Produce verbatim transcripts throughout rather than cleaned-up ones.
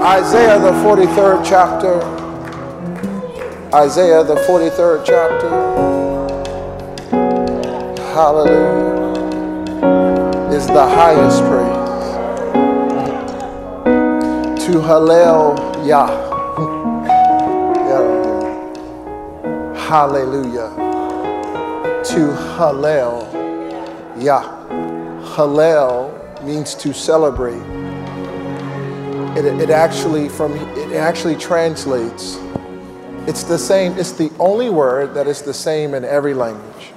Isaiah the forty-third chapter. Isaiah the forty-third chapter. Hallelujah. Is the highest praise. To Hallel Yah. Hallelujah. To Hallel Yah. Hallel means to celebrate. It, it actually from it actually translates. It's the same. It's the only word that is the same in every language.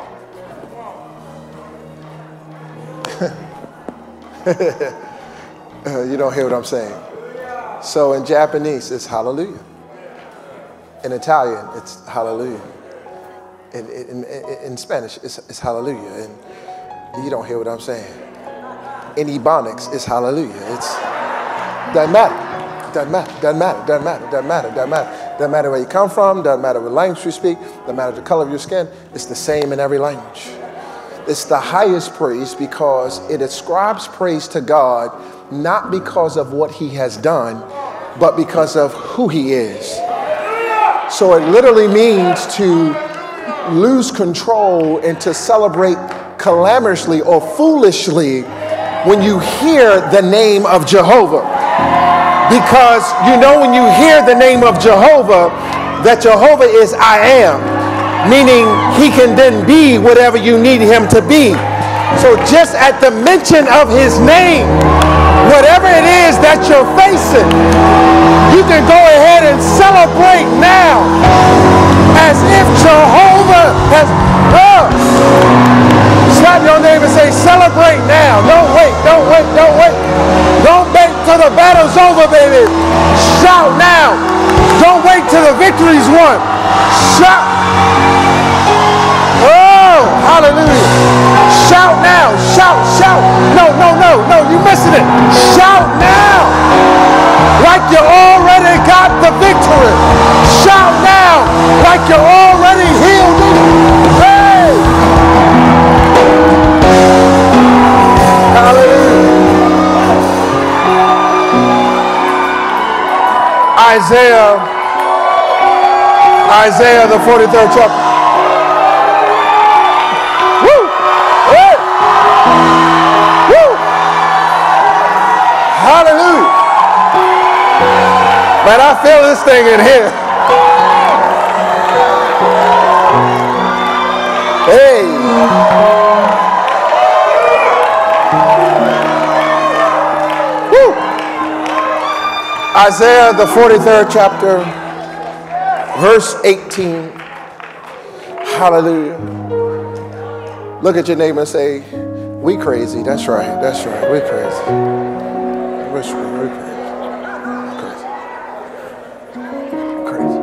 You don't hear what I'm saying. So in Japanese, it's hallelujah. In Italian, it's hallelujah. In, in, in, in Spanish, it's, it's hallelujah. And you don't hear what I'm saying. In Ebonics, it's hallelujah. It's doesn't matter. Doesn't matter. Doesn't matter. Doesn't matter. Doesn't matter. Doesn't matter. Doesn't matter where you come from. Doesn't matter what language you speak. Doesn't matter the color of your skin. It's the same in every language. It's the highest praise because it ascribes praise to God, not because of what he has done, but because of who he is. So it literally means to lose control and to celebrate clamorously or foolishly when you hear the name of Jehovah. Because you know when you hear the name of Jehovah, that Jehovah is I am, meaning he can then be whatever you need him to be. So just at the mention of his name, whatever it is that you're facing, you can go ahead and celebrate now as if Jehovah has come. Slap your neighbor and say, celebrate now. Don't wait, don't wait, don't wait. Don't wait till the battle's over, baby. Shout now. Don't wait till the victory's won. Shout. Oh, hallelujah. Shout now. Shout, shout. No, no, no, no, you're missing it. Shout now. Like you already got the victory. Shout now. Like you already healed it. Hey. Hallelujah. Isaiah, Isaiah the forty-third chapter. Woo! Woo! Woo! Hallelujah. Man, I feel this thing in here. Hey. Isaiah, the forty-third chapter, verse eighteen. Hallelujah. Look at your neighbor and say, we crazy. That's right. That's right. We crazy. We're crazy. We crazy. Crazy.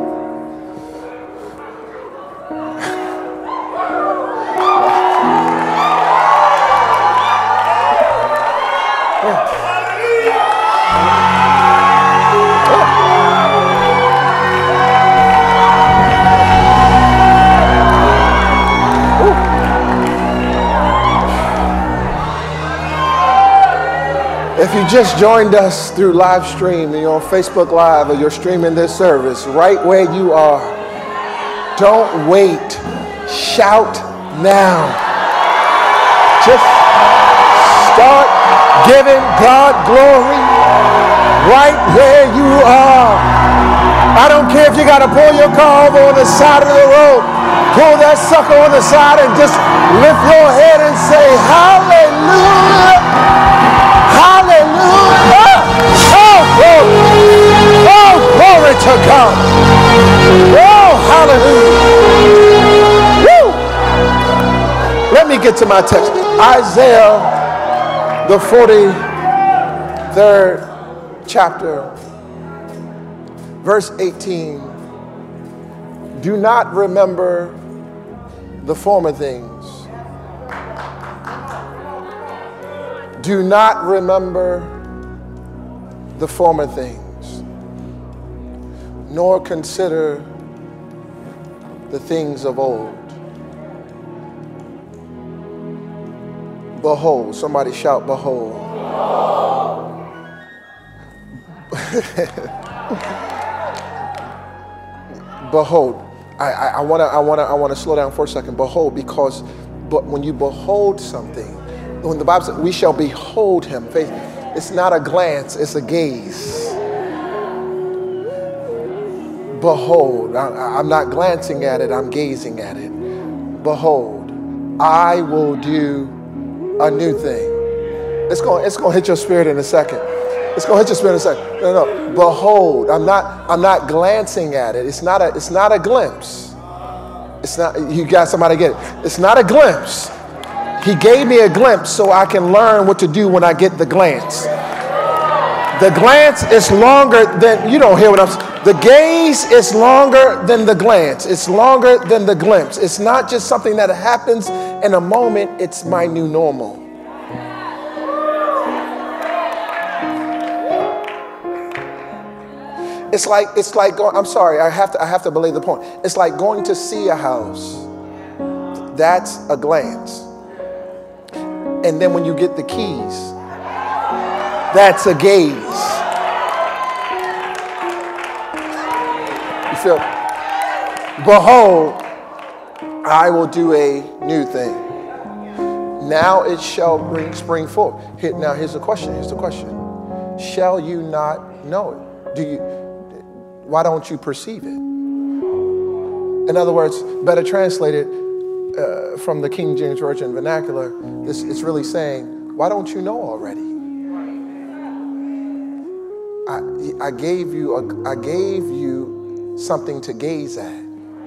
If you just joined us through live stream, you're on Facebook Live or you're streaming this service, right where you are, don't wait. Shout now. Just start giving God glory right where you are. I don't care if you got to pull your car over on the side of the road. Pull that sucker on the side and just lift your head and say, hallelujah. Hallelujah! Oh, glory! Oh, glory to God! Oh, hallelujah! Woo! Let me get to my text. Isaiah, the forty-third chapter, verse eighteen. Do not remember the former things. Do not remember the former things, nor consider the things of old. Behold, somebody shout, behold. Behold, I, I, I want to I wanna, I wanna slow down for a second. Behold, because but when you behold something, when the Bible says, we shall behold him, face, it's not a glance, it's a gaze. Behold, I, I'm not glancing at it, I'm gazing at it. Behold, I will do a new thing. It's going, it's going to hit your spirit in a second. It's going to hit your spirit in a second. No, no. Behold, I'm not, I'm not glancing at it. It's not a, it's not a glimpse. It's not, you got somebody get it. It's not a glimpse. He gave me a glimpse so I can learn what to do when I get the glance. The glance is longer than, you don't hear what I'm saying. The gaze is longer than the glance. It's longer than the glimpse. It's not just something that happens in a moment. It's my new normal. It's like, it's like going, I'm sorry, I have to, I have to belay the point. It's like going to see a house. That's a glance. And then when you get the keys, that's a gaze. You feel? Behold, I will do a new thing. Now it shall bring spring forth. Here, now here's the question. Here's the question. Shall you not know it? Do you? Why don't you perceive it? In other words, better translated uh, from the King James Version vernacular, it's, it's really saying, why don't you know already? I, I gave you a, I gave you something to gaze at.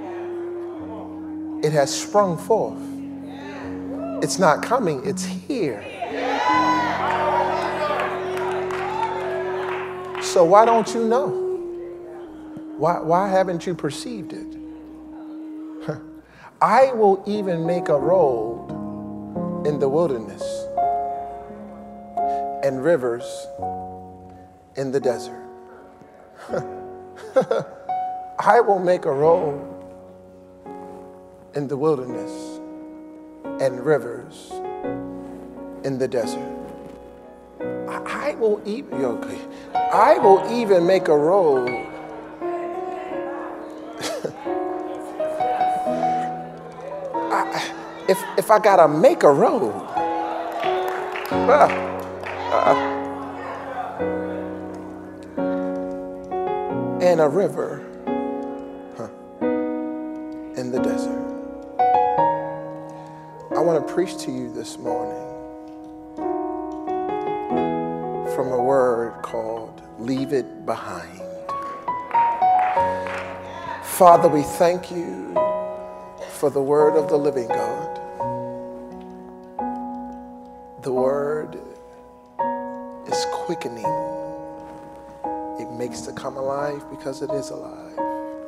It has sprung forth. It's not coming, it's here. So why don't you know? Why, why haven't you perceived it? I will even make a road in the wilderness and rivers in the desert. I will make a road in the wilderness and rivers in the desert. I will even, okay. I will even make a road. I, if if I gotta make a road, uh, uh, and a river huh, in the desert. I want to preach to you this morning from a word called leave it behind. Father, we thank you for the word of the living God. The word is quickening. It makes to come alive because it is alive.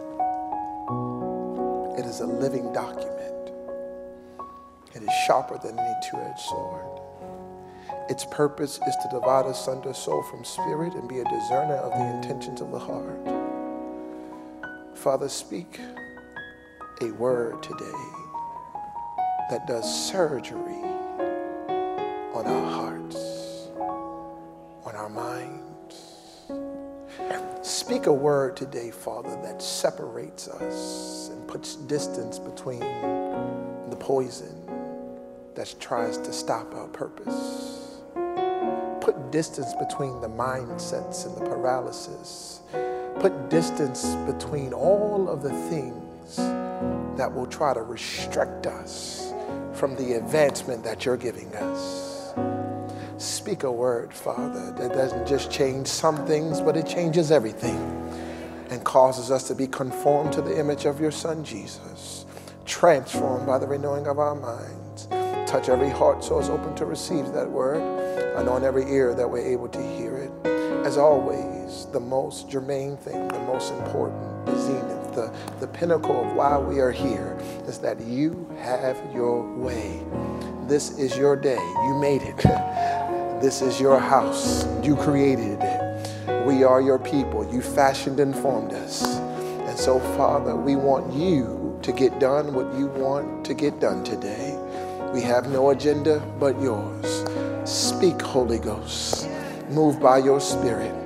It is a living document. It is sharper than any two-edged sword. Its purpose is to divide asunder soul from spirit and be a discerner of the intentions of the heart. Father, speak a word today that does surgery on our hearts, on our minds. Speak a word today, Father, that separates us and puts distance between the poison that tries to stop our purpose. Put distance between the mindsets and the paralysis. Put distance between all of the things that will try to restrict us from the advancement that you're giving us. Speak a word, Father, that doesn't just change some things, but it changes everything and causes us to be conformed to the image of your Son, Jesus, transformed by the renewing of our minds. Touch every heart so it's open to receive that word, and on every ear that we're able to hear it. As always, the most germane thing, the most important, the zenith, the, the pinnacle of why we are here is that you have your way. This is your day. You made it. This is your house. You created it. We are your people. You fashioned and formed us. And so, Father, we want you to get done what you want to get done today. We have no agenda but yours. Speak, Holy Ghost. Move by your Spirit.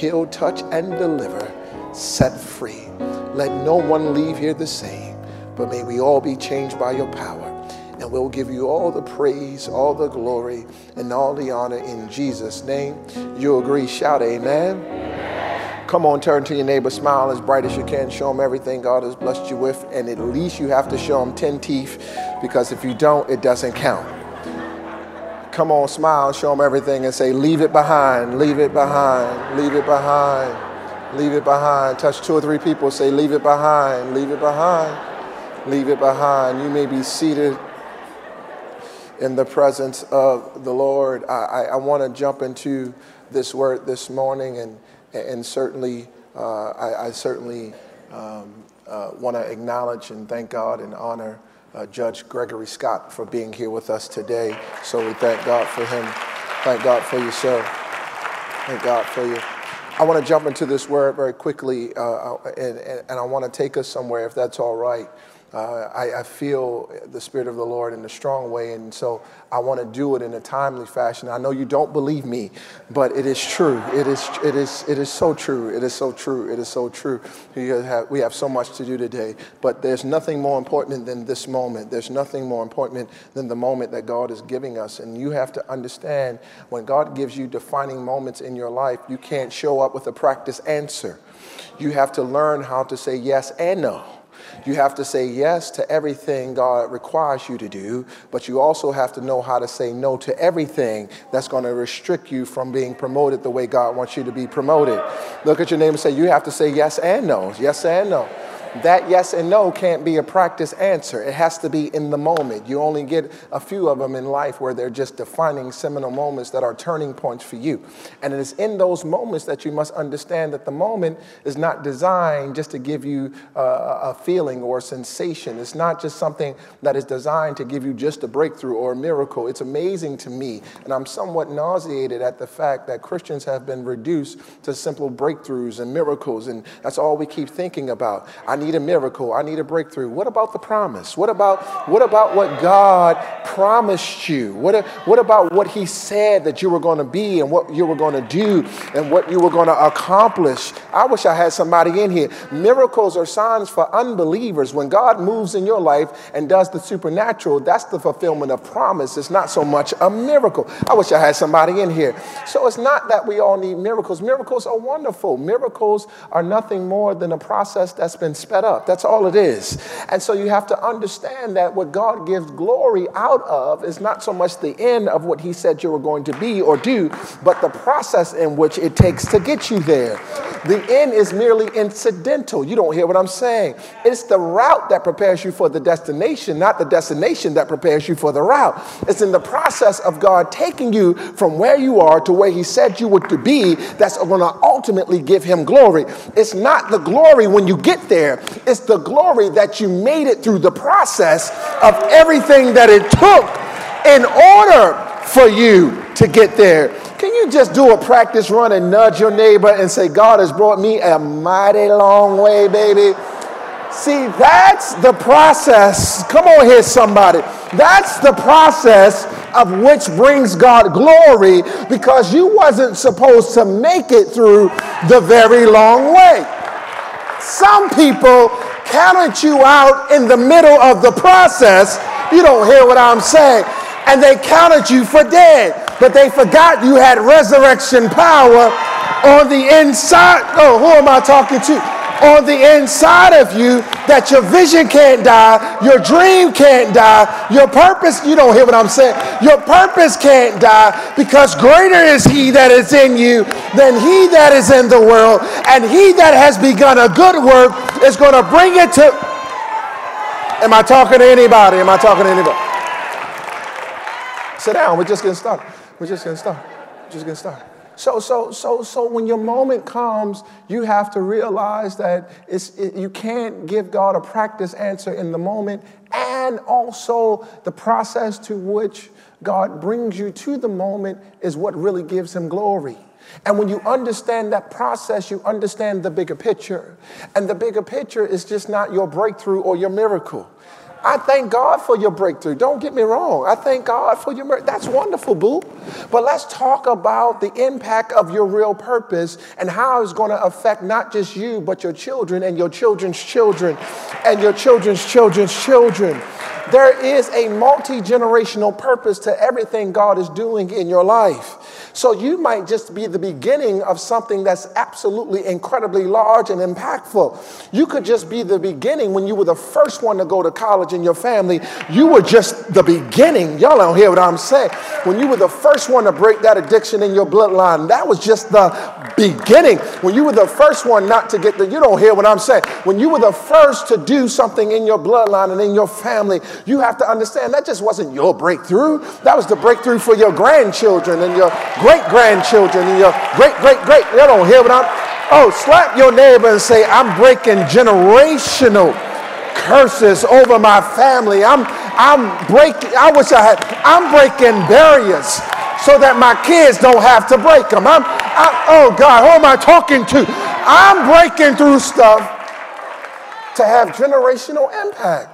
heal, touch, and deliver, set free. Let no one leave here the same, but may we all be changed by your power. And we'll give you all the praise, all the glory, and all the honor in Jesus' name. You agree? Shout amen. Amen. Come on, turn to your neighbor, smile as bright as you can. Show them everything God has blessed you with. And at least you have to show them ten teeth, because if you don't, it doesn't count. Come on, smile, show them everything and say, leave it behind, leave it behind, leave it behind, leave it behind. Touch two or three people, say, leave it behind, leave it behind, leave it behind. You may be seated in the presence of the Lord. I, I, I want to jump into this word this morning, and and certainly uh, I, I certainly um, uh, want to acknowledge and thank God and honor uh, Judge Gregory Scott for being here with us today. So we thank God for him. Thank God for you, sir. Thank God for you. I want to jump into this word very quickly, uh, and, and, and I want to take us somewhere, if that's all right. Uh, I, I feel the Spirit of the Lord in a strong way, and so I want to do it in a timely fashion. I know you don't believe me, but it is true. It is, it is, it is so true. It is so true. It is so true. We have, we have so much to do today, but there's nothing more important than this moment. There's nothing more important than the moment that God is giving us, and you have to understand, when God gives you defining moments in your life, you can't show up with a practice answer. You have to learn how to say yes and no. You have to say yes to everything God requires you to do, but you also have to know how to say no to everything that's going to restrict you from being promoted the way God wants you to be promoted. Look at your neighbor and say, you have to say yes and no, yes and no. That yes and no can't be a practice answer. It has to be in the moment. You only get a few of them in life where they're just defining seminal moments that are turning points for you. And it is in those moments that you must understand that the moment is not designed just to give you uh, a feeling or a sensation. It's not just something that is designed to give you just a breakthrough or a miracle. It's amazing to me, and I'm somewhat nauseated at the fact that Christians have been reduced to simple breakthroughs and miracles, and that's all we keep thinking about. I need a miracle. I need a breakthrough. What about the promise? What about what about what God promised you? What, what about what he said that you were going to be and what you were going to do and what you were going to accomplish? I wish I had somebody in here. Miracles are signs for unbelievers. When God moves in your life and does the supernatural, that's the fulfillment of promise. It's not so much a miracle. I wish I had somebody in here. So it's not that we all need miracles. Miracles are wonderful. Miracles are nothing more than a process that's been sped up. That's all it is. And so you have to understand that what God gives glory out of is not so much the end of what he said you were going to be or do, but the process in which it takes to get you there. The end is merely incidental. You don't hear what I'm saying. It's the route that prepares you for the destination, not the destination that prepares you for the route. It's in the process of God taking you from where you are to where he said you were to be that's going to ultimately give him glory. It's not the glory when you get there. It's the glory that you made it through the process of everything that it took in order for you to get there. Can you just do a practice run and nudge your neighbor and say, God has brought me a mighty long way, baby? See, that's the process. Come on here, somebody. That's the process of which brings God glory, because you wasn't supposed to make it through the very long way. Some people counted you out in the middle of the process. You don't hear what I'm saying. And they counted you for dead, but they forgot you had resurrection power on the inside. Oh, who am I talking to? On the inside of you, that your vision can't die, your dream can't die, your purpose, you don't hear what I'm saying, your purpose can't die, because greater is he that is in you than he that is in the world, and he that has begun a good work is going to bring it to... Am I talking to anybody? Am I talking to anybody? Sit down, we're just getting started. We're just getting started. We're just getting started. So, so, so, so when your moment comes, you have to realize that it's, it, you can't give God a practice answer in the moment, and also the process to which God brings you to the moment is what really gives him glory. And when you understand that process, you understand the bigger picture. And the bigger picture is just not your breakthrough or your miracle. I thank God for your breakthrough. Don't get me wrong. I thank God for your breakthrough. That's wonderful, boo. But let's talk about the impact of your real purpose and how it's going to affect not just you, but your children and your children's children and your children's children's children. There is a multi-generational purpose to everything God is doing in your life. So you might just be the beginning of something that's absolutely incredibly large and impactful. You could just be the beginning when you were the first one to go to college in your family. You were just the beginning. Y'all don't hear what I'm saying. When you were the first one to break that addiction in your bloodline, that was just the beginning. When you were the first one not to get the, you don't hear what I'm saying. When you were the first to do something in your bloodline and in your family, you have to understand that just wasn't your breakthrough. That was the breakthrough for your grandchildren and your great-grandchildren and your great-great-great. You don't hear what I'm... Oh, slap your neighbor and say, I'm breaking generational curses over my family. I'm, I'm breaking, I wish I had, I'm breaking barriers so that my kids don't have to break them. I'm, I, oh God, who am I talking to? I'm breaking through stuff to have generational impact.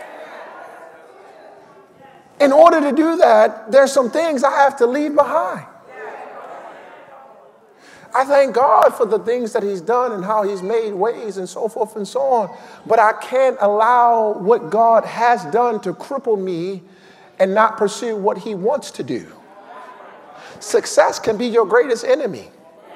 In order to do that, there's some things I have to leave behind. I thank God for the things that he's done and how he's made ways and so forth and so on. But I can't allow what God has done to cripple me and not pursue what he wants to do. Success can be your greatest enemy.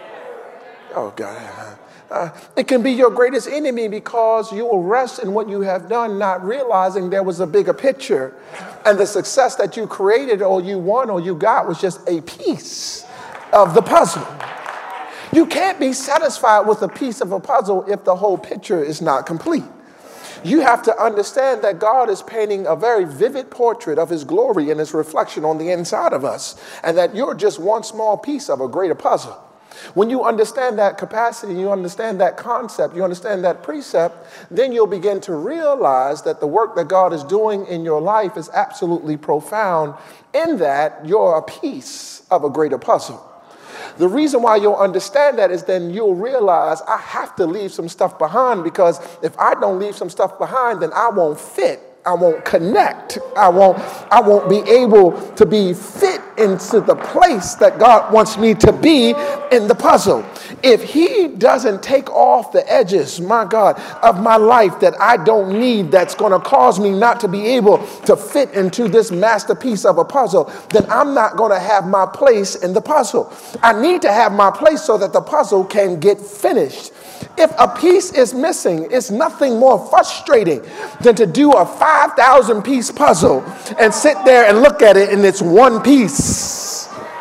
Oh, God. Uh, it can be your greatest enemy because you will rest in what you have done, not realizing there was a bigger picture. And the success that you created or you won or you got was just a piece of the puzzle. You can't be satisfied with a piece of a puzzle if the whole picture is not complete. You have to understand that God is painting a very vivid portrait of his glory and his reflection on the inside of us, and that you're just one small piece of a greater puzzle. When you understand that capacity, you understand that concept, you understand that precept, then you'll begin to realize that the work that God is doing in your life is absolutely profound, in that you're a piece of a greater puzzle. The reason why you'll understand that is then you'll realize I have to leave some stuff behind, because if I don't leave some stuff behind, then I won't fit. I won't connect. I won't, I won't be able to be fit into the place that God wants me to be in the puzzle. If he doesn't take off the edges, my God, of my life that I don't need, that's going to cause me not to be able to fit into this masterpiece of a puzzle, then I'm not going to have my place in the puzzle. I need to have my place so that the puzzle can get finished. If a piece is missing, it's nothing more frustrating than to do a five thousand piece puzzle and sit there and look at it and it's one piece.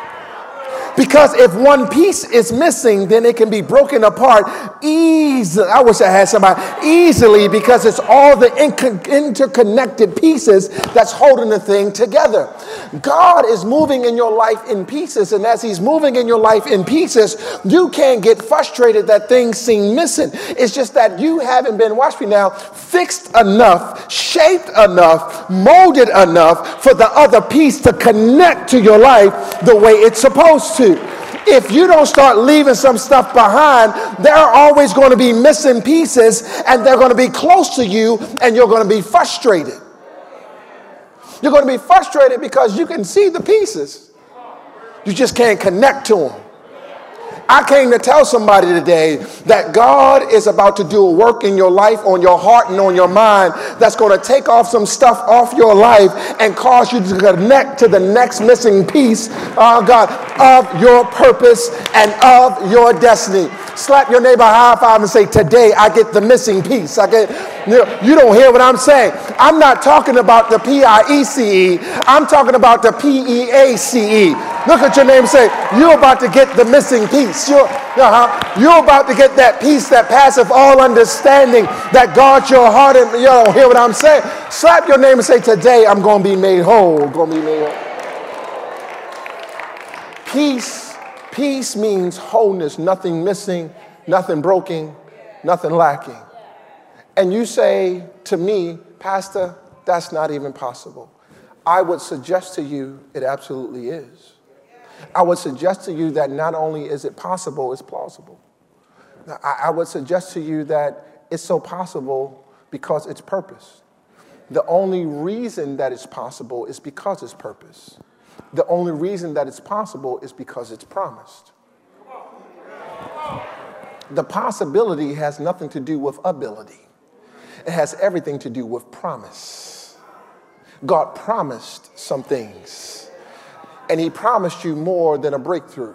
Because if one piece is missing, then it can be broken apart easily. I wish I had somebody easily, because it's all the inc- interconnected pieces that's holding the thing together. God is moving in your life in pieces, and as he's moving in your life in pieces, you can't get frustrated that things seem missing. It's just that you haven't been, watch me now, fixed enough, shaped enough, molded enough for the other piece to connect to your life the way it's supposed to. If you don't start leaving some stuff behind, there are always going to be missing pieces, and they're going to be close to you, and you're going to be frustrated. You're going to be frustrated because you can see the pieces. You just can't connect to them. I came to tell somebody today that God is about to do a work in your life, on your heart and on your mind, that's going to take off some stuff off your life and cause you to connect to the next missing piece, oh God, of your purpose and of your destiny. Slap your neighbor high five and say, today I get the missing piece. I get, you know, you don't hear what I'm saying. I'm not talking about the P I E C E. I'm talking about the P E A C E. Look at your name and say, you're about to get the missing piece. You're, uh-huh, you're about to get that peace that passeth all understanding, that guards your heart. And you don't hear what I'm saying. Slap your name and say, today I'm going to be made whole. Going to be made whole. Peace, peace means wholeness, nothing missing, nothing broken, nothing lacking. And you say to me, Pastor, that's not even possible. I would suggest to you it absolutely is. I would suggest to you that not only is it possible, it's plausible. I, I would suggest to you that it's so possible because it's purpose. The only reason that it's possible is because it's purpose. The only reason that it's possible is because it's promised. The possibility has nothing to do with ability. It has everything to do with promise. God promised some things, and he promised you more than a breakthrough.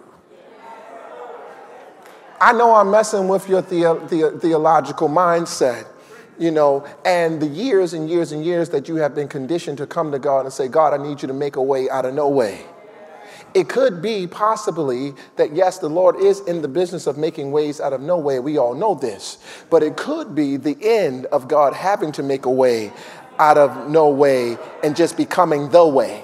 I know I'm messing with your the, the, theological mindset, you know, and the years and years and years that you have been conditioned to come to God and say, God, I need you to make a way out of no way. It could be possibly that, yes, the Lord is in the business of making ways out of no way. We all know this. But it could be the end of God having to make a way out of no way and just becoming the way.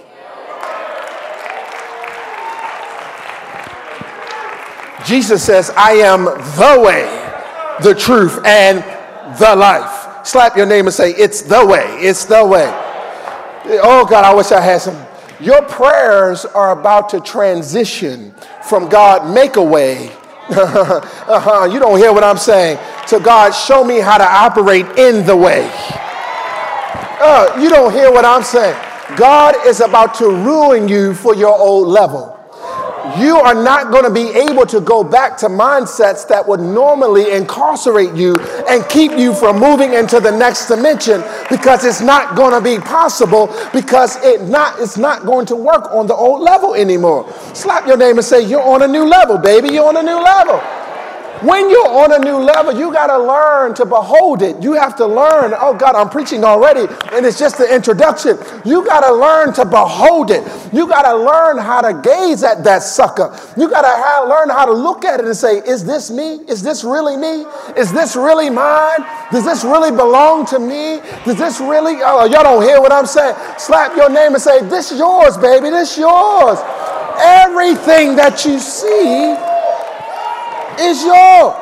Jesus says, I am the way, the truth, and the life. Slap your name and say, it's the way. It's the way. Oh, God, I wish I had some. Your prayers are about to transition from God, make a way. uh-huh, you don't hear what I'm saying. To God, show me how to operate in the way. Uh, you don't hear what I'm saying. God is about to ruin you for your old level. You are not going to be able to go back to mindsets that would normally incarcerate you and keep you from moving into the next dimension, because it's not going to be possible, because it not, it's not going to work on the old level anymore. Slap your neighbor and say, you're on a new level, baby. You're on a new level. When you're on a new level, you got to learn to behold it. You have to learn. Oh, God, I'm preaching already, and it's just the introduction. You got to learn to behold it. You got to learn how to gaze at that sucker. You got to learn how to look at it and say, is this me? Is this really me? Is this really mine? Does this really belong to me? Does this really? Oh, y'all don't hear what I'm saying. Slap your name and say, this is yours, baby. This is yours. Everything that you see is yours.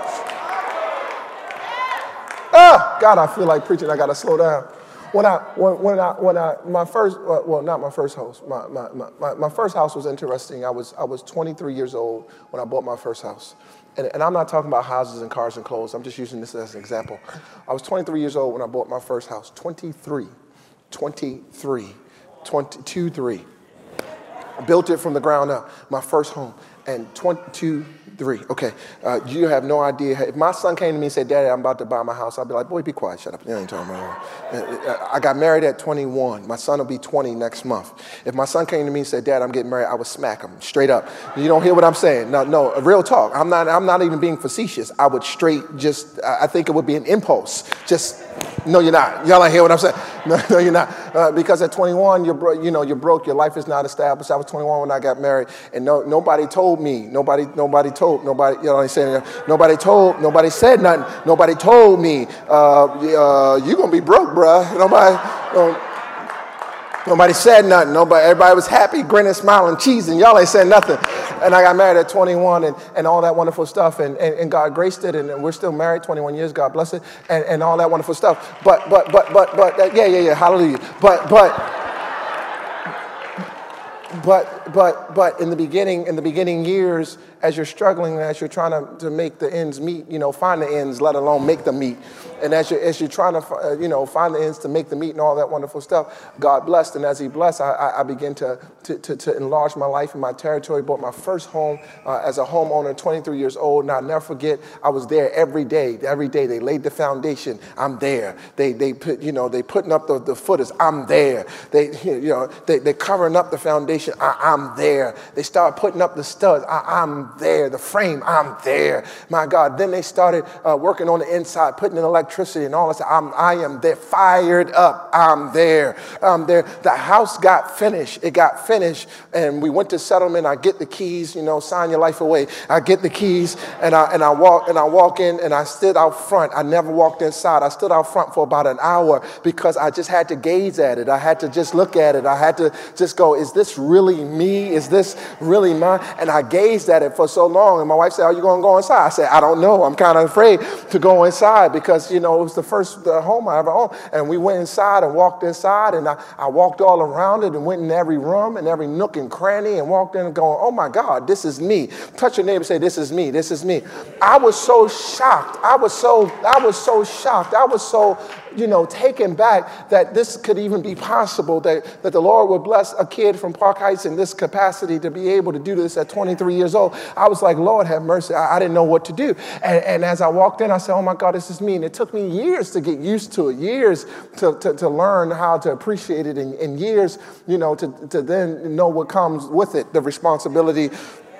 Oh, God, I feel like preaching. I got to slow down. When I, when, when I, when I, my first, well, not my first house. My, my, my, my first house was interesting. I was, I was twenty-three years old when I bought my first house. And, and I'm not talking about houses and cars and clothes. I'm just using this as an example. I was twenty-three years old when I bought my first house. twenty-three, twenty-three, twenty-two, three. I built it from the ground up, my first home. And twenty-two, three. Okay, uh, you have no idea. If my son came to me and said, Daddy, I'm about to buy my house, I'd be like, boy, be quiet, shut up. You ain't talking about. I got married at twenty-one. My son will be twenty next month. If my son came to me and said, Dad, I'm getting married, I would smack him straight up. You don't hear what I'm saying? No, no, real talk. I'm not, I'm not even being facetious. I would straight just, I think it would be an impulse. Just, no, you're not. Y'all don't hear what I'm saying? No, no, you're not. Uh, because at twenty-one, you're, bro- you know, you're broke. Your life is not established. I was twenty-one when I got married, and no, nobody told me. Nobody, nobody told. Nobody, you know what I'm saying? Nobody told. Nobody said nothing. Nobody told me. Uh, uh, you're gonna be broke, bruh. Nobody. Uh, Nobody said nothing. Nobody, everybody was happy, grinning, smiling, cheesing. Y'all ain't said nothing. And I got married at twenty-one and, and all that wonderful stuff. And, and, and God graced it. And we're still married twenty-one years. God bless it. And, and all that wonderful stuff. But, but, but, but, but, uh, yeah, yeah, yeah. Hallelujah. But, but, but, but, but in the beginning, in the beginning years, as you're struggling, as you're trying to, to make the ends meet, you know, find the ends, let alone make them meet. And as you're, as you're trying to, uh, you know, find the ends to make the meat and all that wonderful stuff, God blessed. And as he blessed, I, I, I began to, to, to, to enlarge my life and my territory. Bought my first home uh, as a homeowner, twenty-three years old. And I'll never forget, I was there every day. Every day they laid the foundation. I'm there. They, they put, you know, they putting up the, the footers. I'm there. They, you know, they, they covering up the foundation. I, I'm there. They start putting up the studs. I, I'm there. The frame. I'm there. My God. Then they started uh, working on the inside, putting in electricity. Electricity and all that. I'm, I am there, fired up. I'm there. I'm there. The house got finished. It got finished, and we went to settlement. I get the keys. You know, sign your life away. I get the keys, and I and I walk and I walk in, and I stood out front. I never walked inside. I stood out front for about an hour because I just had to gaze at it. I had to just look at it. I had to just go, is this really me? me? Is this really mine? And I gazed at it for so long. And my wife said, are you going to go inside? I said, I don't know. I'm kind of afraid to go inside because, you know, it was the first uh, home I ever owned. And we went inside and walked inside. And I, I walked all around it and went in every room and every nook and cranny and walked in and going, oh, my God, this is me. Touch your neighbor and say, this is me. This is me. I was so shocked. I was so, I was so shocked. I was so, you know, taken back that this could even be possible, that, that the Lord would bless a kid from Park Heights in this capacity to be able to do this at twenty-three years old. I was like, Lord, have mercy. I, I didn't know what to do. And, and as I walked in, I said, oh, my God, this is me. And it took me years to get used to it, years to, to, to learn how to appreciate it, and, and years, you know, to, to then know what comes with it, the responsibility.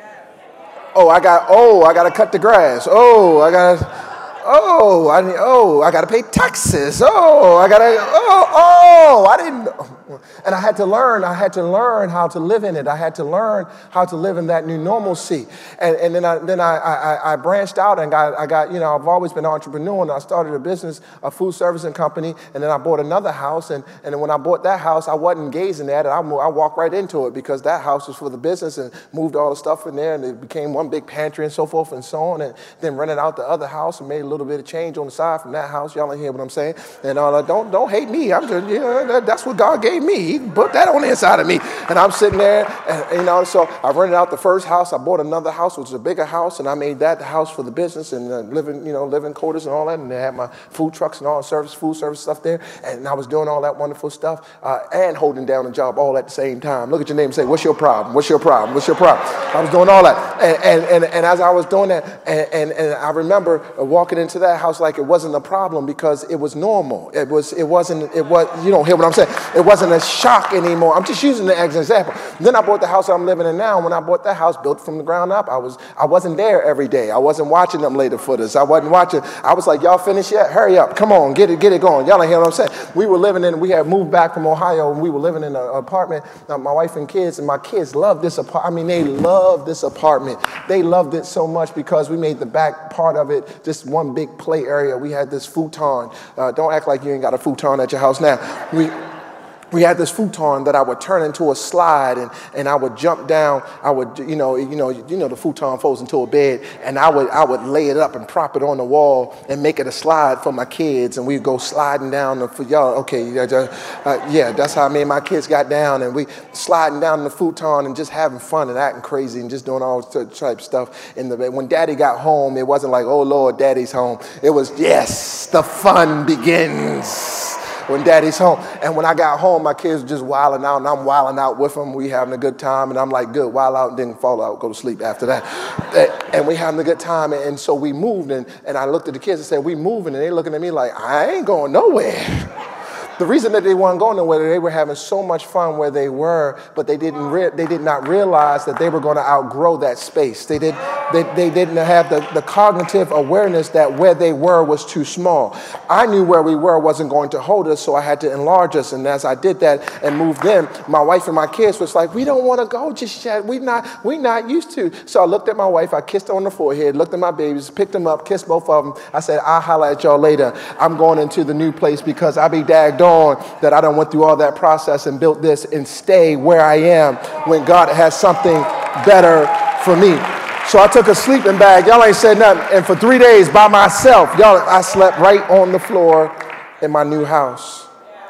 Oh, I got, oh, I got to cut the grass. Oh, I got to. Oh, I oh, I got to pay taxes. Oh, I got to, oh, oh, I didn't know. And I had to learn, I had to learn how to live in it. I had to learn how to live in that new normalcy. And, and then I then I, I, I branched out and got, I got, you know, I've always been an entrepreneur, and I started a business, a food servicing company, and then I bought another house. And, and then when I bought that house, I wasn't gazing at it. I, moved, I walked right into it because that house was for the business, and moved all the stuff in there, and it became one big pantry and so forth and so on. And then rented out the other house and made a little bit of change on the side from that house. Y'all ain't hear what I'm saying? And uh, don't don't hate me. I'm just, you know, that, that's what God gave me. He put that on the inside of me. And I'm sitting there, and, you know, so I rented out the first house. I bought another house, which was a bigger house, and I made that the house for the business, and uh, living, you know, living quarters and all that. And they had my food trucks and all the service, food service stuff there. And I was doing all that wonderful stuff uh, and holding down a job all at the same time. Look at your name and say, what's your problem? What's your problem? What's your problem? I was doing all that. And and, and, and as I was doing that, and, and, and I remember walking into that house like it wasn't a problem because it was normal. It was, it wasn't, it was, you don't hear what I'm saying. It wasn't a shock anymore. I'm just using it as an example. Then I bought the house that I'm living in now. When I bought that house, built from the ground up, I was, I wasn't there every day. I wasn't watching them later footers. I wasn't watching. I was like, y'all finished yet? Hurry up. Come on, get it, get it going. Y'all ain't hear what I'm saying. We were living in, we had moved back from Ohio, and we were living in an apartment, uh, my wife and kids, and my kids loved this apartment. I mean, they loved this apartment. They loved it so much because we made the back part of it just one big play area. We had this futon. Uh, don't act like you ain't got a futon at your house now. We We had this futon that I would turn into a slide, and, and I would jump down. I would, you know, you know, you know, the futon folds into a bed, and I would, I would lay it up and prop it on the wall and make it a slide for my kids, and we'd go sliding down the, for y'all. Okay, uh, yeah, that's how me and my kids got down, and we sliding down the futon and just having fun and acting crazy and just doing all type of stuff in the bed. When Daddy got home, it wasn't like, oh Lord, Daddy's home. It was, yes, the fun begins when Daddy's home. And when I got home, my kids were just wilding out, and I'm wilding out with them. We having a good time, and I'm like, good, wild out, and then fall out, go to sleep after that. And we having a good time, and so we moved, and, and I looked at the kids and said, we moving, and they looking at me like, I ain't going nowhere. The reason that they weren't going nowhere, they were having so much fun where they were, but they didn't re- they did not realize that they were going to outgrow that space. They did they, they didn't have the, the cognitive awareness that where they were was too small. I knew where we were wasn't going to hold us, so I had to enlarge us. And as I did that and moved them, my wife and my kids was like, we don't want to go just yet. We not we not used to. So I looked at my wife, I kissed her on the forehead, looked at my babies, picked them up, kissed both of them. I said, I'll holler at y'all later. I'm going into the new place because I be dagged on that I done went through all that process and built this and stay where I am when God has something better for me. So I took a sleeping bag. Y'all ain't said nothing. And for three days by myself, y'all, I slept right on the floor in my new house.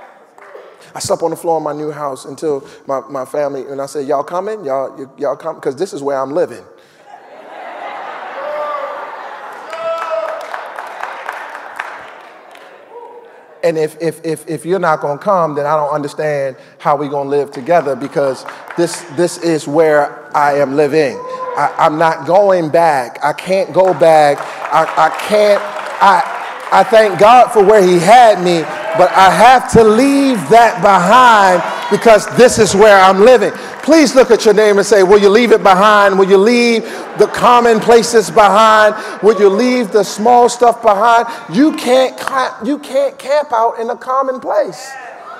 I slept on the floor in my new house until my, my family, and I said, y'all coming? Y'all, y'all come? Because this is where I'm living. And if, if, if, if you're not going to come, then I don't understand how we're going to live together, because this, this is where I am living. I, I'm not going back. I can't go back. I, I can't. I, I thank God for where he had me, but I have to leave that behind because this is where I'm living. Please look at your neighbor and say, will you leave it behind? Will you leave the commonplaces behind? Will you leave the small stuff behind? You can't, you can't camp out in a commonplace.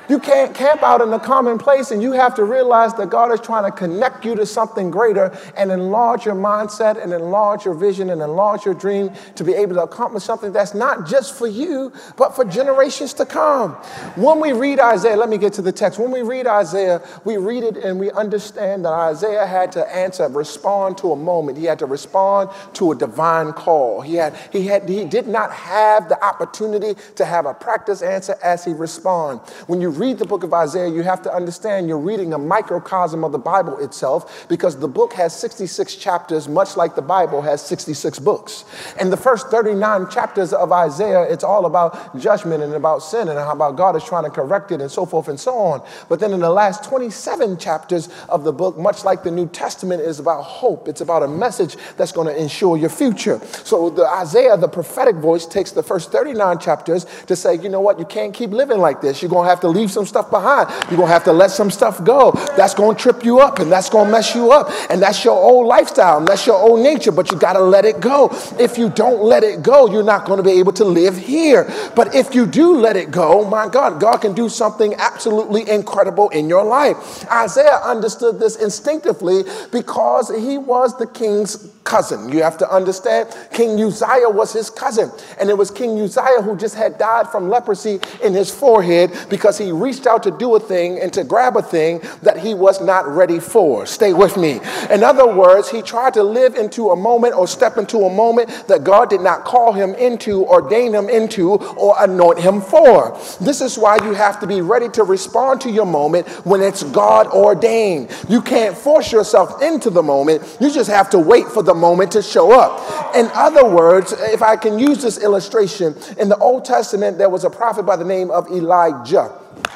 You can't camp out in the commonplace, and you have to realize that God is trying to connect you to something greater and enlarge your mindset and enlarge your vision and enlarge your dream to be able to accomplish something that's not just for you, but for generations to come. When we read Isaiah, let me get to the text. When we read Isaiah, we read it and we understand that Isaiah had to answer, respond to a moment. He had to respond to a divine call. He had, he had, he did not have the opportunity to have a practice answer as he responded. When you read the book of Isaiah, you have to understand you're reading a microcosm of the Bible itself, because the book has sixty-six chapters, much like the Bible has sixty-six books. And the first thirty-nine chapters of Isaiah, it's all about judgment and about sin and how about God is trying to correct it and so forth and so on. But then in the last twenty-seven chapters of the book, much like the New Testament, is about hope. It's about a message that's going to ensure your future. So the Isaiah, the prophetic voice, takes the first thirty-nine chapters to say, you know what, you can't keep living like this. You're going to have to leave some stuff behind. You're going to have to let some stuff go. That's going to trip you up, and that's going to mess you up. And that's your old lifestyle, and that's your old nature, but you got to let it go. If you don't let it go, you're not going to be able to live here. But if you do let it go, my God, God can do something absolutely incredible in your life. Isaiah understood this instinctively because he was the king's cousin. You have to understand, King Uzziah was his cousin, and it was King Uzziah who just had died from leprosy in his forehead because he reached out to do a thing and to grab a thing that he was not ready for. Stay with me. In other words, he tried to live into a moment or step into a moment that God did not call him into, ordain him into, or anoint him for. This is why you have to be ready to respond to your moment when it's God ordained. You can't force yourself into the moment. You just have to wait for the moment to show up. In other words, if I can use this illustration, in the Old Testament, there was a prophet by the name of Elijah.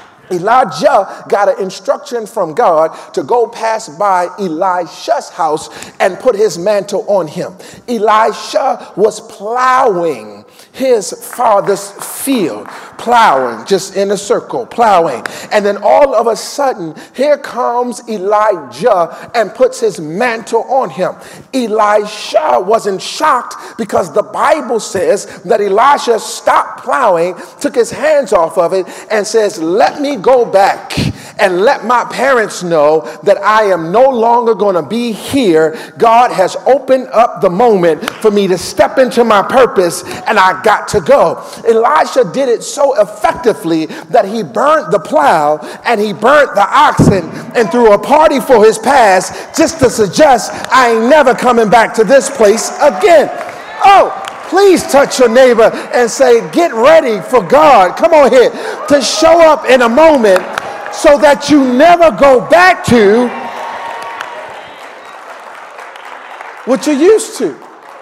Elijah got an instruction from God to go pass by Elisha's house and put his mantle on him. Elisha was plowing his father's field, plowing, just in a circle, plowing. And then all of a sudden, here comes Elijah and puts his mantle on him. Elisha wasn't shocked because the Bible says that Elisha stopped plowing, took his hands off of it, and says, let me go back and let my parents know that I am no longer going to be here. God has opened up the moment for me to step into my purpose, and I got to go. Elisha did it so effectively that he burnt the plow and he burnt the oxen and threw a party for his past just to suggest I ain't never coming back to this place again. Oh, please touch your neighbor and say, get ready for God. Come on here to show up in a moment so that you never go back to what you're used to.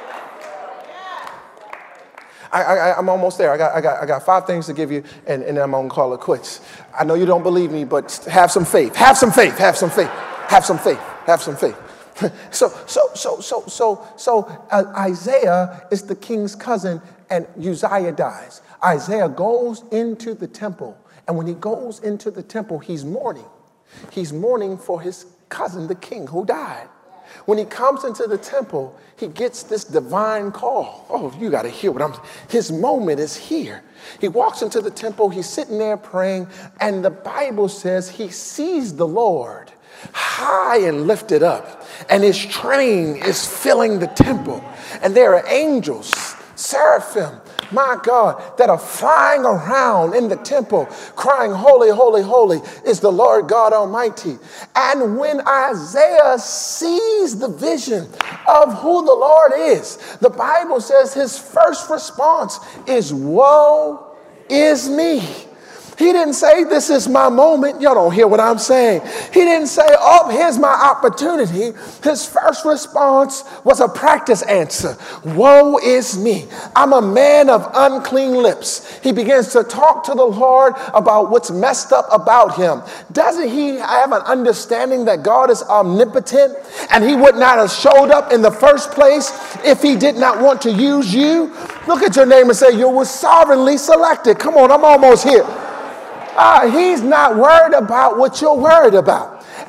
I, I, I'm almost there. I got, I got, I got five things to give you, and, and then I'm gonna call it quits. I know you don't believe me, but have some faith. Have some faith. Have some faith. Have some faith. Have some faith. So, so, so, so, so, so uh, Isaiah is the king's cousin, and Uzziah dies. Isaiah goes into the temple, and when he goes into the temple, he's mourning. He's mourning for his cousin, the king, who died. When he comes into the temple, he gets this divine call. Oh, you got to hear what I'm saying. His moment is here. He walks into the temple. He's sitting there praying. And the Bible says he sees the Lord high and lifted up. And his train is filling the temple. And there are angels, seraphim, my God, that are flying around in the temple crying, holy, holy, holy is the Lord God Almighty. And when Isaiah sees the vision of who the Lord is, the Bible says his first response is, woe is me. He didn't say, this is my moment. Y'all don't hear what I'm saying. He didn't say, oh, here's my opportunity. His first response was a practice answer. Woe is me. I'm a man of unclean lips. He begins to talk to the Lord about what's messed up about him. Doesn't he have an understanding that God is omnipotent and he would not have showed up in the first place if he did not want to use you? Look at your neighbor and say, you were sovereignly selected. Come on, I'm almost here. Uh, he's not worried about what you're worried about.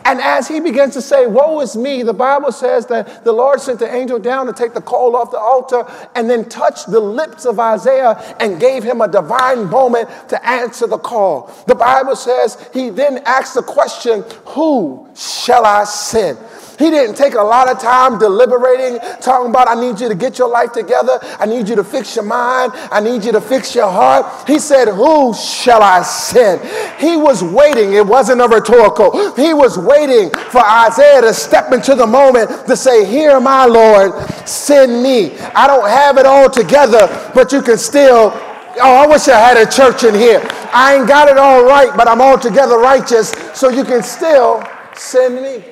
And as he begins to say, woe is me, the Bible says that the Lord sent the angel down to take the coal off the altar and then touched the lips of Isaiah and gave him a divine moment to answer the call. The Bible says he then asked the question, who shall I send? He didn't take a lot of time deliberating, talking about, I need you to get your life together. I need you to fix your mind. I need you to fix your heart. He said, who shall I send? He was waiting. It wasn't a rhetorical. He was waiting for Isaiah to step into the moment to say, here, my Lord, send me. I don't have it all together, but you can still, oh, I wish I had a church in here. I ain't got it all right, but I'm altogether righteous, so you can still send me.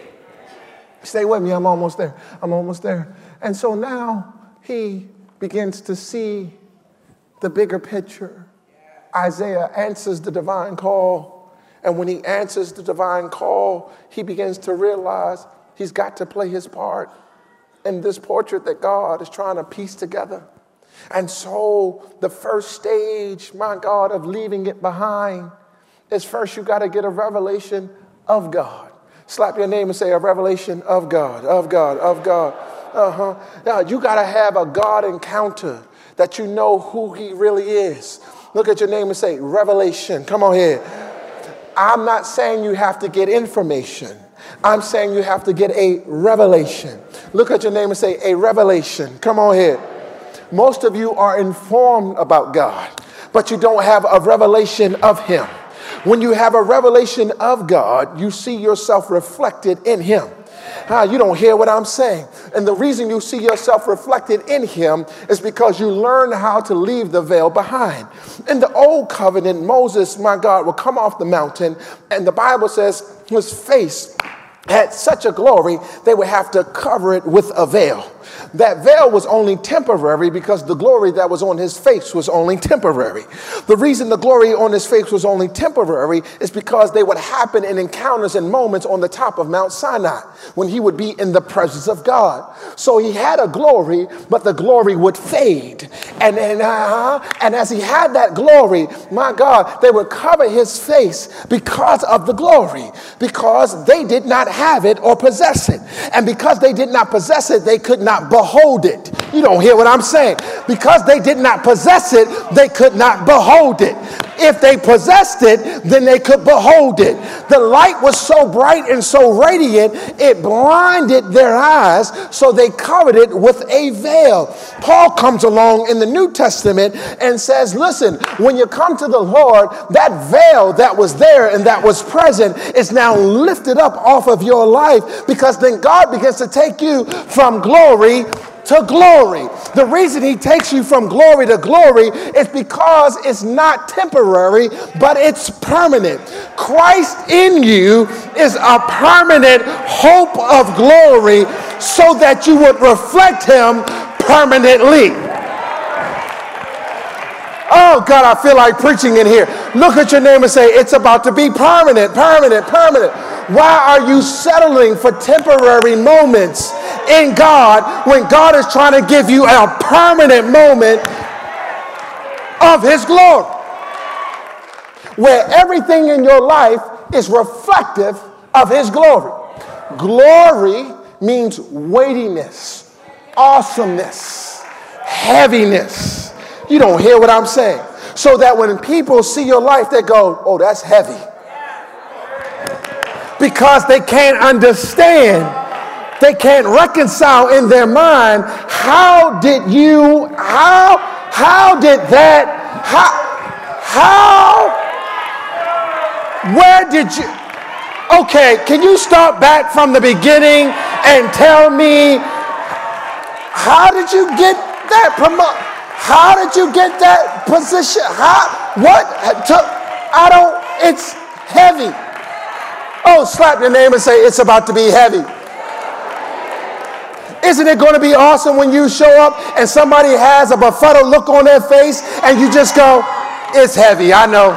Stay with me, I'm almost there. I'm almost there. And so now he begins to see the bigger picture. Isaiah answers the divine call. And when he answers the divine call, he begins to realize he's got to play his part in this portrait that God is trying to piece together. And so the first stage, my God, of leaving it behind is first you got to get a revelation of God. Slap your name and say, a revelation of God, of God, of God. Uh-huh. Now, you got to have a God encounter that you know who he really is. Look at your name and say, revelation. Come on here. I'm not saying you have to get information. I'm saying you have to get a revelation. Look at your name and say, a revelation. Come on here. Most of you are informed about God, but you don't have a revelation of him. When you have a revelation of God, you see yourself reflected in him. Ah, you don't hear what I'm saying. And the reason you see yourself reflected in him is because you learn how to leave the veil behind. In the old covenant, Moses, my God, would come off the mountain, and the Bible says his face had such a glory, they would have to cover it with a veil. That veil was only temporary because the glory that was on his face was only temporary. The reason the glory on his face was only temporary is because they would happen in encounters and moments on the top of Mount Sinai when he would be in the presence of God. So he had a glory, but the glory would fade. And, and, uh, and as he had that glory, my God, they would cover his face because of the glory, because they did not have it or possess it. And because they did not possess it, they could not behold it. You don't hear what I'm saying. Because they did not possess it, they could not behold it. If they possessed it, then they could behold it. The light was so bright and so radiant, it blinded their eyes, so they covered it with a veil. Paul comes along in the New Testament and says, listen, when you come to the Lord, that veil that was there and that was present is now lifted up off of your life, because then God begins to take you from glory to glory. The reason he takes you from glory to glory is because it's not temporary, but it's permanent. Christ in you is a permanent hope of glory, so that you would reflect him permanently. Oh God, I feel like preaching in here. Look at your neighbor and say, it's about to be permanent, permanent, permanent. Why are you settling for temporary moments in God when God is trying to give you a permanent moment of his glory, where everything in your life is reflective of his glory? Glory means weightiness, awesomeness, heaviness. You don't hear what I'm saying. So that when people see your life, they go, oh, that's heavy. Because they can't understand, they can't reconcile in their mind, how did you, how, how did that, how, how, where did you, okay, can you start back from the beginning and tell me, how did you get that promotion? How did you get that position? How, what, I don't, it's heavy. Oh, slap your name and say, it's about to be heavy. Isn't it going to be awesome when you show up and somebody has a befuddled look on their face and you just go, it's heavy, I know.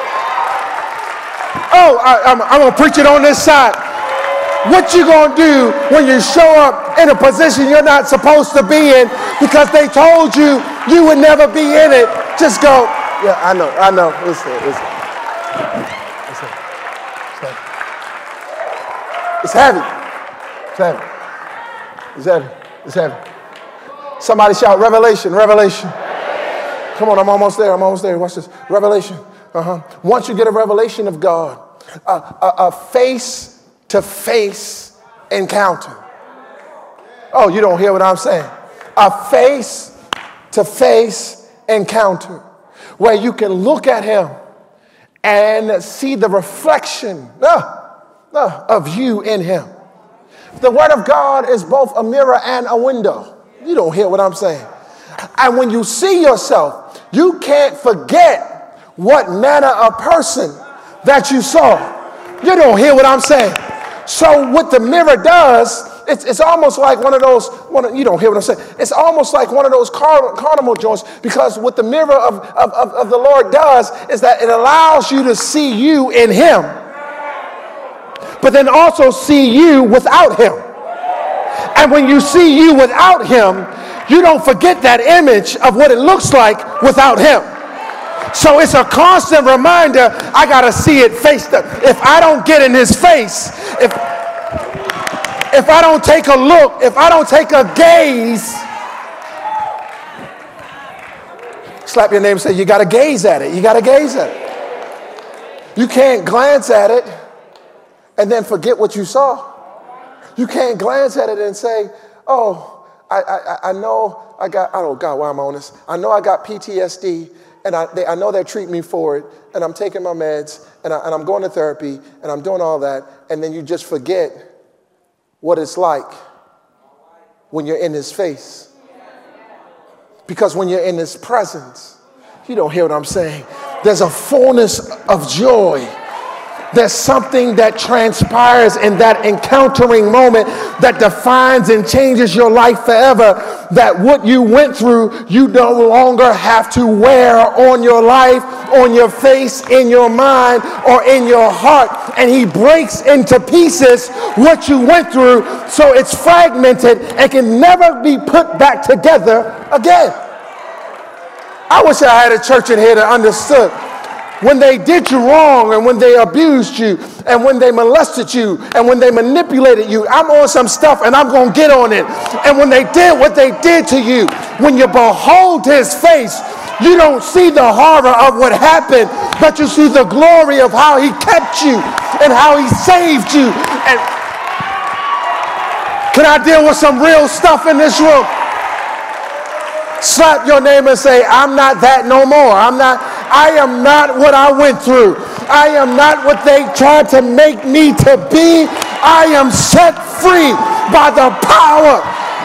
Oh, I, I'm, I'm going to preach it on this side. What you going to do when you show up in a position you're not supposed to be in because they told you you would never be in it? Just go, yeah, I know, I know. It's it, it's it. It's it. It's heavy. It's heavy. It's heavy. It's heavy. Somebody shout revelation, revelation. Come on, I'm almost there. I'm almost there. Watch this. Revelation. Uh-huh. Once you get a revelation of God, a, a, a face-to-face encounter. Oh, you don't hear what I'm saying. A face-to-face encounter where you can look at him and see the reflection uh, uh, of you in him. The word of God is both a mirror and a window. You don't hear what I'm saying. And when you see yourself, you can't forget what manner of person that you saw. You don't hear what I'm saying. So what the mirror does, it's, it's almost like one of those, one of, you don't hear what I'm saying. It's almost like one of those car, carnival joints, because what the mirror of, of, of, of the Lord does is that it allows you to see you in him, but then also see you without him. And when you see you without him, you don't forget that image of what it looks like without him. So it's a constant reminder, I got to see it face to. If I don't get in his face, if, if I don't take a look, if I don't take a gaze, slap your neighbor and say, you got to gaze at it. You got to gaze at it. You can't glance at it and then forget what you saw. You can't glance at it and say, oh, I, I, I know I got, I don't, God, why am I on this? I know I got P T S D, and I, they, I know they're treating me for it, and I'm taking my meds, and, I, and I'm going to therapy, and I'm doing all that, and then you just forget what it's like when you're in his face. Because when you're in his presence, you don't hear what I'm saying. There's a fullness of joy. There's something that transpires in that encountering moment that defines and changes your life forever, that what you went through, you no longer have to wear on your life, on your face, in your mind, or in your heart. And he breaks into pieces what you went through, so it's fragmented and can never be put back together again. I wish I had a church in here that understood. When they did you wrong, and when they abused you, and when they molested you, and when they manipulated you, I'm on some stuff and I'm going to get on it. And when they did what they did to you, when you behold his face, you don't see the horror of what happened, but you see the glory of how he kept you and how he saved you. And can I deal with some real stuff in this room? Slap your neighbor and say, I'm not that no more. I'm not, I am not what I went through. I am not what they tried to make me to be. I am set free by the power.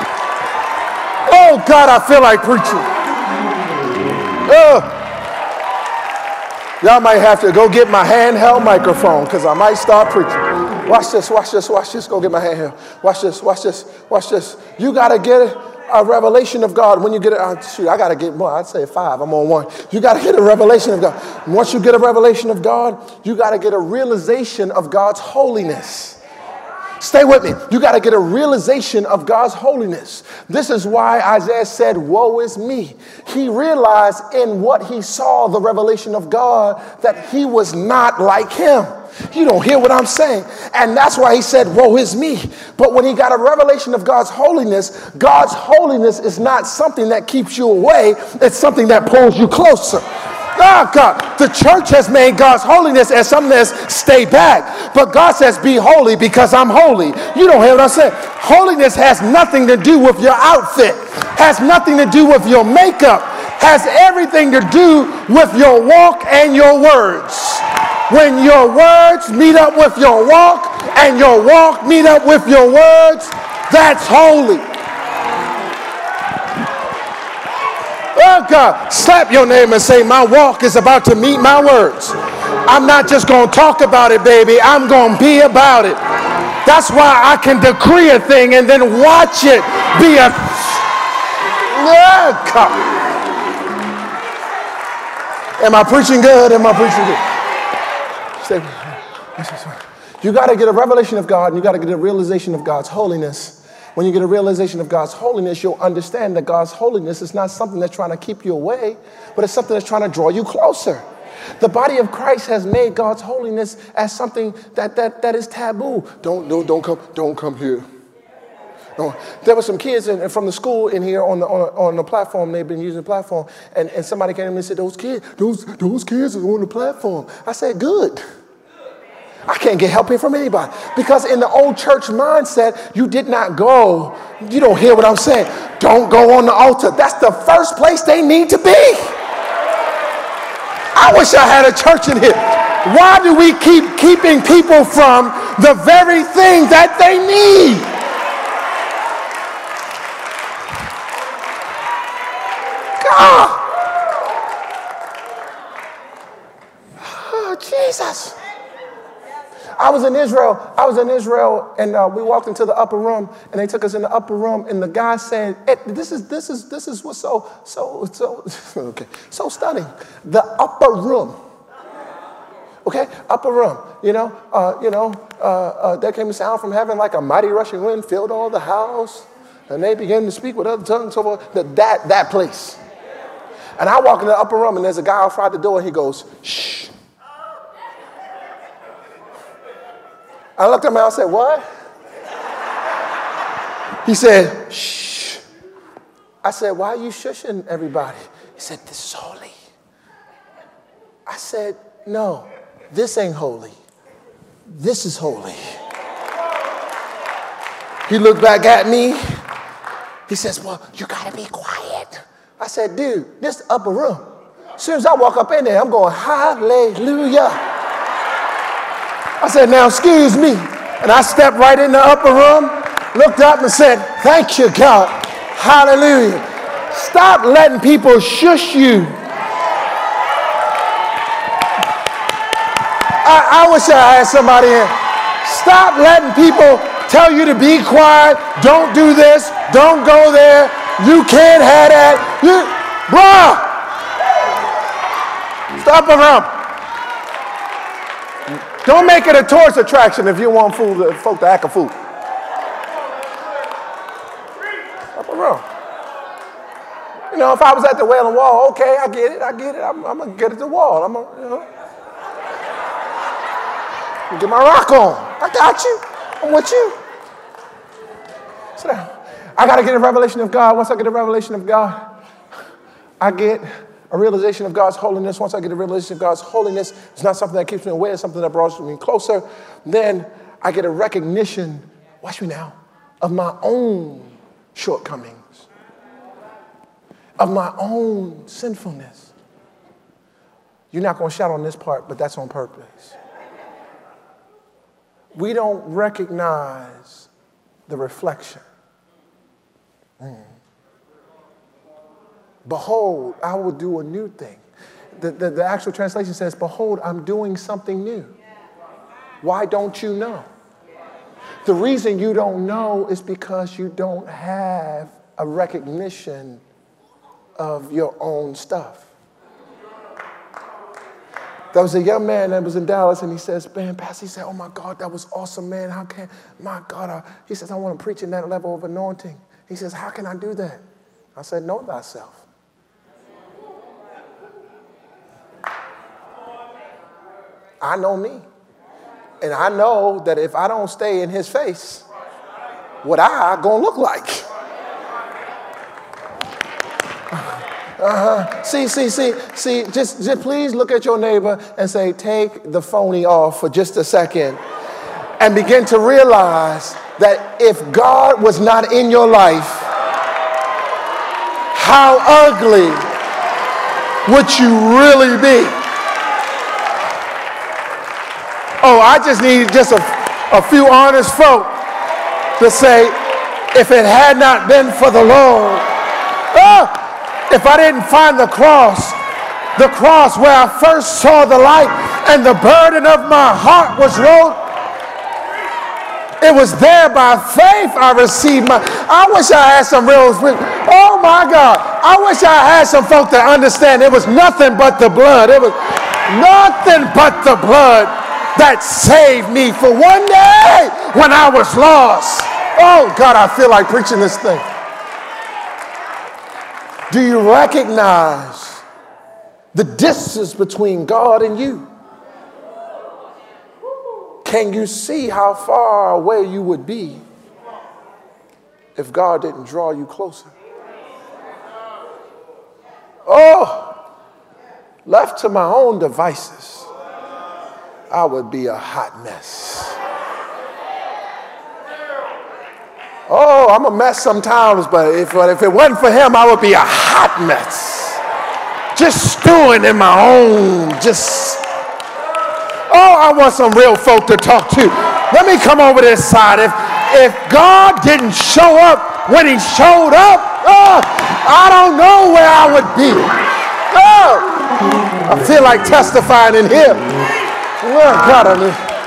Oh God, I feel like preaching. Oh. Y'all might have to go get my handheld microphone, because I might start preaching. Watch this, watch this, watch this. Go get my handheld. Watch this, watch this, watch this. You got to get it. A revelation of God. When you get it, uh, shoot, I got to get more. I'd say five. I'm on one. You got to get a revelation of God. Once you get a revelation of God, you got to get a realization of God's holiness. Stay with me. You got to get a realization of God's holiness. This is why Isaiah said, woe is me. He realized in what he saw, the revelation of God, that he was not like him. You don't hear what I'm saying. And that's why he said, woe is me. But when he got a revelation of God's holiness, God's holiness is not something that keeps you away. It's something that pulls you closer. Oh God, the church has made God's holiness as something that's stay back. But God says, be holy because I'm holy. You don't hear what I'm saying. Holiness has nothing to do with your outfit, has nothing to do with your makeup, has everything to do with your walk and your words. When your words meet up with your walk and your walk meet up with your words, that's holy. Oh God, slap your neighbor and say, my walk is about to meet my words. I'm not just going to talk about it, baby. I'm going to be about it. That's why I can decree a thing and then watch it be a... Oh God. Am I preaching good? Am I preaching good? You got to get a revelation of God, and you got to get a realization of God's holiness. When you get a realization of God's holiness, you'll understand that God's holiness is not something that's trying to keep you away, but it's something that's trying to draw you closer. The body of Christ has made God's holiness as something that, that, that is taboo. Don't, don't, don't come, don't come here. No. There were some kids in, from the school in here on the on, on the platform. They've been using the platform, and, and somebody came to me and said, "Those kids, those those kids are on the platform." I said, "Good." I can't get help here from anybody because in the old church mindset, you did not go. You don't hear what I'm saying. Don't go on the altar. That's the first place they need to be. I wish I had a church in here. Why do we keep keeping people from the very thing that they need? God. Oh, Jesus. I was in Israel. I was in Israel, and uh, we walked into the upper room, and they took us in the upper room, and the guy said, hey, "This is this is this is what's so so so okay so stunning. The upper room, okay, upper room. You know, uh, you know, uh, uh, there came a sound from heaven like a mighty rushing wind filled all the house, and they began to speak with other tongues over that that place." And I walk in the upper room, and there's a guy outside the door, and he goes, "Shh." I looked at him and I said, "What?" He said, "Shh." I said, "Why are you shushing everybody?" He said, "This is holy." I said, "No, this ain't holy. This is holy." He looked back at me. He says, "Well, you gotta be quiet." I said, "Dude, this upper room. As soon as I walk up in there, I'm going, hallelujah." I said, "Now, excuse me." And I stepped right in the upper room, looked up and said, "Thank you, God. Hallelujah." Stop letting people shush you. I, I wish I had somebody in. Stop letting people tell you to be quiet. Don't do this. Don't go there. You can't have that. You, bruh. Stop around. Don't make it a tourist attraction if you want fool to, folk to act a fool. Up around. You know, if I was at the Wailing Wall, okay, I get it, I get it. I'm, I'm gonna get at the wall. I'm gonna, you know, get my rock on. I got you. I'm with you. Sit down. I gotta get a revelation of God. Once I get a revelation of God, I get a realization of God's holiness. Once I get a realization of God's holiness, it's not something that keeps me away, it's something that draws me closer. Then I get a recognition, watch me now, of my own shortcomings, of my own sinfulness. You're not going to shout on this part, but that's on purpose. We don't recognize the reflection. Mm. Behold, I will do a new thing. The, the, the actual translation says, behold, I'm doing something new. Why don't you know? The reason you don't know is because you don't have a recognition of your own stuff. There was a young man that was in Dallas, and he says, "Man, Pastor," he said, "oh my God, that was awesome, man. How can, my God," I, he says, "I want to preach in that level of anointing." He says, "How can I do that?" I said, "Know thyself." I know me. And I know that if I don't stay in his face, what I gonna look like? Uh-huh. See, see, see, see, just, just please look at your neighbor and say, take the phony off for just a second and begin to realize that if God was not in your life, how ugly would you really be? Oh, I just need just a, a few honest folk to say, if it had not been for the Lord, oh, if I didn't find the cross, the cross where I first saw the light and the burden of my heart was rolled, it was there by faith I received my, I wish I had some real, oh my God, I wish I had some folk that understand it was nothing but the blood. It was nothing but the blood that saved me for one day when I was lost. Oh God, I feel like preaching this thing. Do you recognize The distance between God and you. Can you see how far away you would be if God didn't draw you closer? Oh, left to my own devices, I would be a hot mess. Oh, I'm a mess sometimes, but if, if it wasn't for him, I would be a hot mess. Just stewing in my own, just, oh, I want some real folk to talk to. Let me come over this side. If, if God didn't show up when he showed up, oh, I don't know where I would be. Oh, I feel like testifying in here. Oh, God, I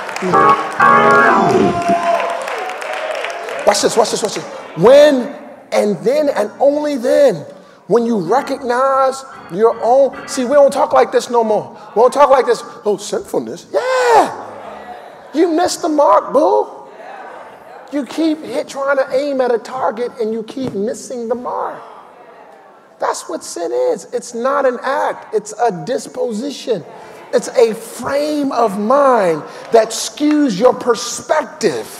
mean. Watch this, watch this, watch this. When and then and only then, when you recognize your own, see, we don't talk like this no more. We don't talk like this, oh, sinfulness. Yeah. You missed the mark, boo. You keep hit, trying to aim at a target and you keep missing the mark. That's what sin is. It's not an act. It's a disposition. It's a frame of mind that skews your perspective.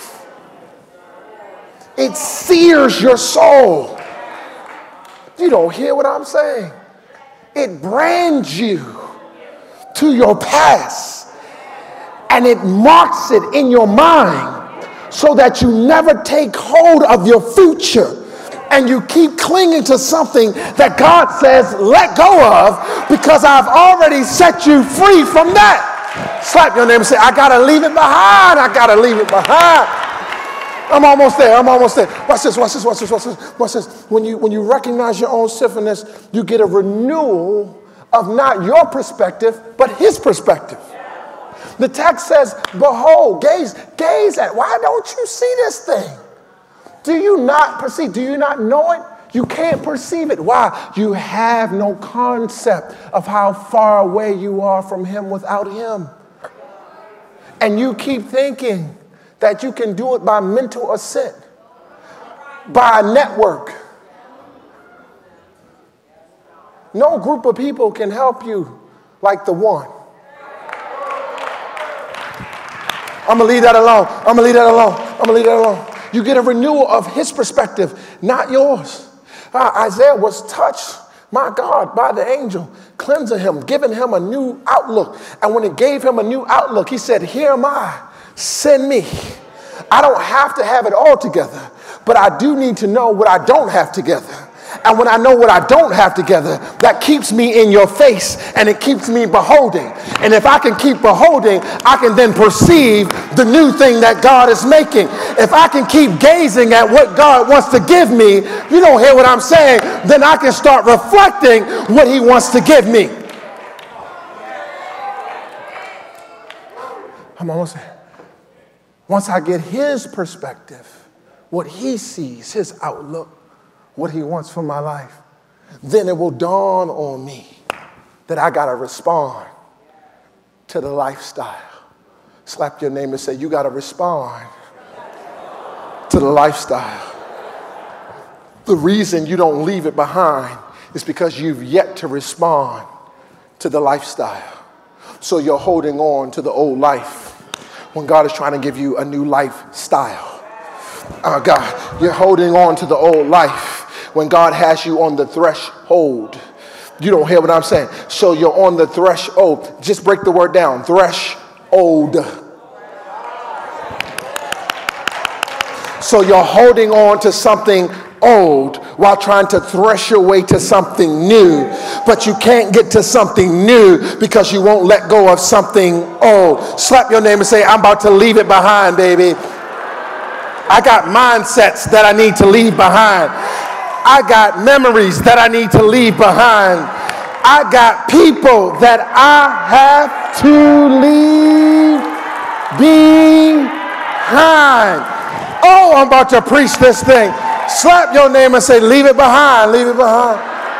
It sears your soul. You don't hear what I'm saying. It brands you to your past and it marks it in your mind so that you never take hold of your future and you keep clinging to something that God says let go of because I've already set you free from that. Slap your neighbor and say, I gotta leave it behind. I gotta leave it behind. I'm almost there. I'm almost there. Watch this, watch this, watch this, watch this, watch this. When you, when you recognize your own sinfulness, you get a renewal of not your perspective, but his perspective. The text says, behold, gaze, gaze at. Why don't you see this thing? Do you not perceive? Do you not know it? You can't perceive it. Why? You have no concept of how far away you are from him without him. And you keep thinking that you can do it by mental assent, by a network. No group of people can help you like the one. I'm going to leave that alone. I'm going to leave that alone. I'm going to leave that alone. You get a renewal of his perspective, not yours. Uh, Isaiah was touched, my God, by the angel, cleansing him, giving him a new outlook. And when it gave him a new outlook, he said, here am I, send me. I don't have to have it all together, but I do need to know what I don't have together. And when I know what I don't have together, that keeps me in your face and it keeps me beholding. And if I can keep beholding, I can then perceive the new thing that God is making. If I can keep gazing at what God wants to give me, you don't hear what I'm saying, then I can start reflecting what he wants to give me. I'm almost there. Once I get his perspective, what he sees, his outlook, what he wants for my life, then it will dawn on me that I got to respond to the lifestyle. Slap your name and say, you got to respond to the lifestyle. The reason you don't leave it behind is because you've yet to respond to the lifestyle. So you're holding on to the old life when God is trying to give you a new lifestyle. Oh God, you're holding on to the old life when God has you on the threshold. You don't hear what I'm saying. So you're on the threshold. Just break the word down. Threshold. So you're holding on to something old while trying to thresh your way to something new. But you can't get to something new because you won't let go of something old. Slap your name and say, I'm about to leave it behind, baby. I got mindsets that I need to leave behind. I got memories that I need to leave behind. I got people that I have to leave behind. Oh, I'm about to preach this thing. Slap your name and say, leave it behind, leave it behind.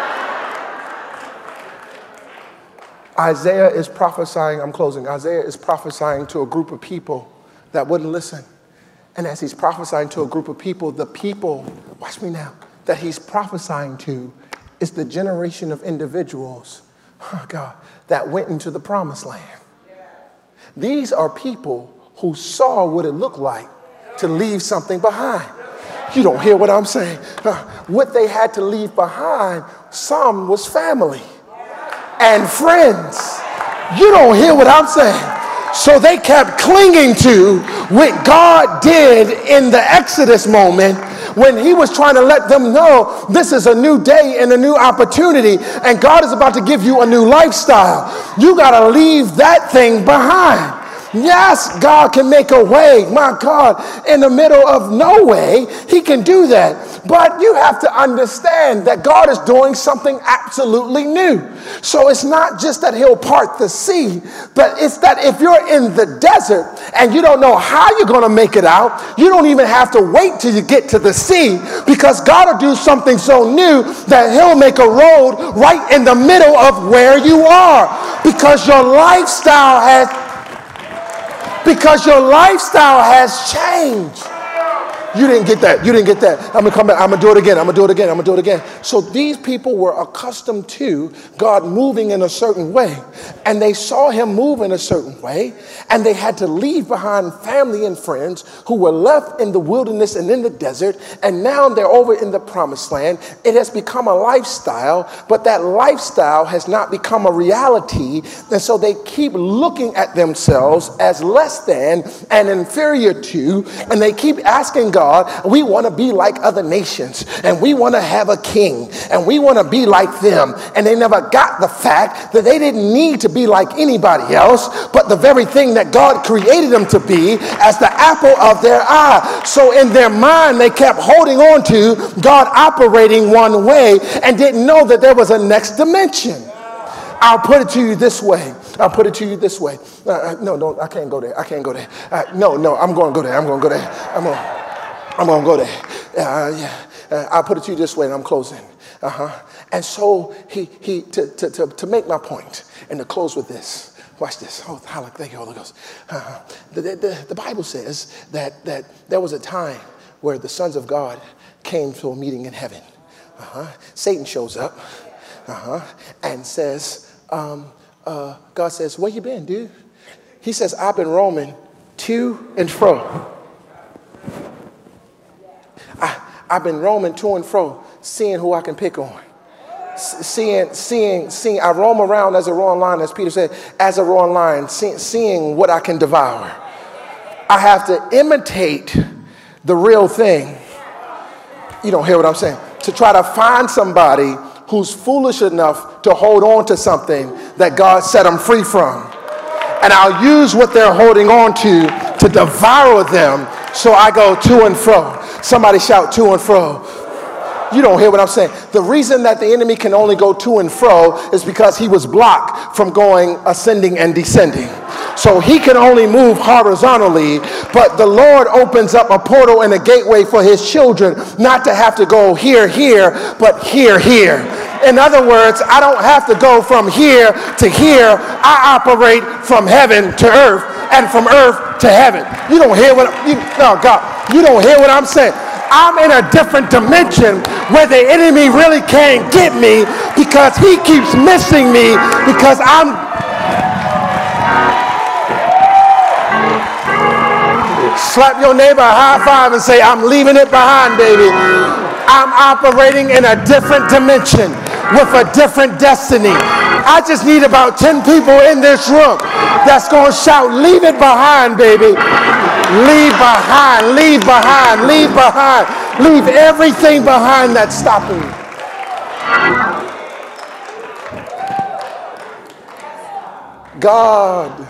Isaiah is prophesying, I'm closing. Isaiah is prophesying to a group of people that wouldn't listen. And as he's prophesying to a group of people, the people, watch me now, that he's prophesying to is the generation of individuals oh God, that went into the promised land. These are people who saw what it looked like to leave something behind. You don't hear what I'm saying. Uh, what they had to leave behind, some was family and friends. You don't hear what I'm saying. So they kept clinging to what God did in the Exodus moment when he was trying to let them know this is a new day and a new opportunity, and God is about to give you a new lifestyle. You got to leave that thing behind. Yes, God can make a way, my God, in the middle of no way. He can do that. But you have to understand that God is doing something absolutely new. So it's not just that he'll part the sea, but it's that if you're in the desert and you don't know how you're going to make it out, you don't even have to wait till you get to the sea, because God will do something so new that he'll make a road right in the middle of where you are, because your lifestyle has Because your lifestyle has changed. You didn't get that. You didn't get that. I'm going to come back. I'm going to do it again. I'm going to do it again. I'm going to do it again. So these people were accustomed to God moving in a certain way. And they saw him move in a certain way. And they had to leave behind family and friends who were left in the wilderness and in the desert. And now they're over in the promised land. It has become a lifestyle, but that lifestyle has not become a reality. And so they keep looking at themselves as less than and inferior to. And they keep asking God, we want to be like other nations, and we want to have a king, and we want to be like them. And they never got the fact that they didn't need to be like anybody else, but the very thing that God created them to be, as the apple of their eye. So in their mind, they kept holding on to God operating one way and didn't know that there was a next dimension. I'll put it to you this way. I'll put it to you this way. Uh, no, no, I can't go there. I can't go there. Uh, no, no, I'm going to go there. I'm going to go there. I'm going to. I'm going to go there. Uh, yeah. Uh, I'll put it to you this way, and I'm closing. Uh-huh. And so he, he to, to, to, to make my point, and to close with this. Watch this. Oh, thank you, Holy Ghost. Uh-huh. The, the, the Bible says that, that there was a time where the sons of God came to a meeting in heaven. Uh-huh. Satan shows up uh-huh. and says, um, uh, God says, where you been, dude? He says, I've been roaming to and fro. I, I've been roaming to and fro, seeing who I can pick on. S- seeing, seeing, seeing, I roam around as a roaring lion, as Peter said, as a roaring lion, see, seeing what I can devour. I have to imitate the real thing. You don't hear what I'm saying? To try to find somebody who's foolish enough to hold on to something that God set them free from. And I'll use what they're holding on to to devour them, so I go to and fro. Somebody shout to and fro. You don't hear what I'm saying. The reason that the enemy can only go to and fro is because he was blocked from going ascending and descending. So he can only move horizontally, but the Lord opens up a portal and a gateway for his children not to have to go here, here, but here, here. In other words, I don't have to go from here to here. I operate from heaven to earth and from earth to heaven. You don't hear what, you, no, God, you don't hear what I'm saying. I'm in a different dimension where the enemy really can't get me, because he keeps missing me, because I'm... Slap your neighbor a high five and say, I'm leaving it behind, baby. I'm operating in a different dimension with a different destiny. I just need about ten people in this room that's going to shout, leave it behind, baby. Leave behind, leave behind, leave behind. Leave everything behind that's stopping you. God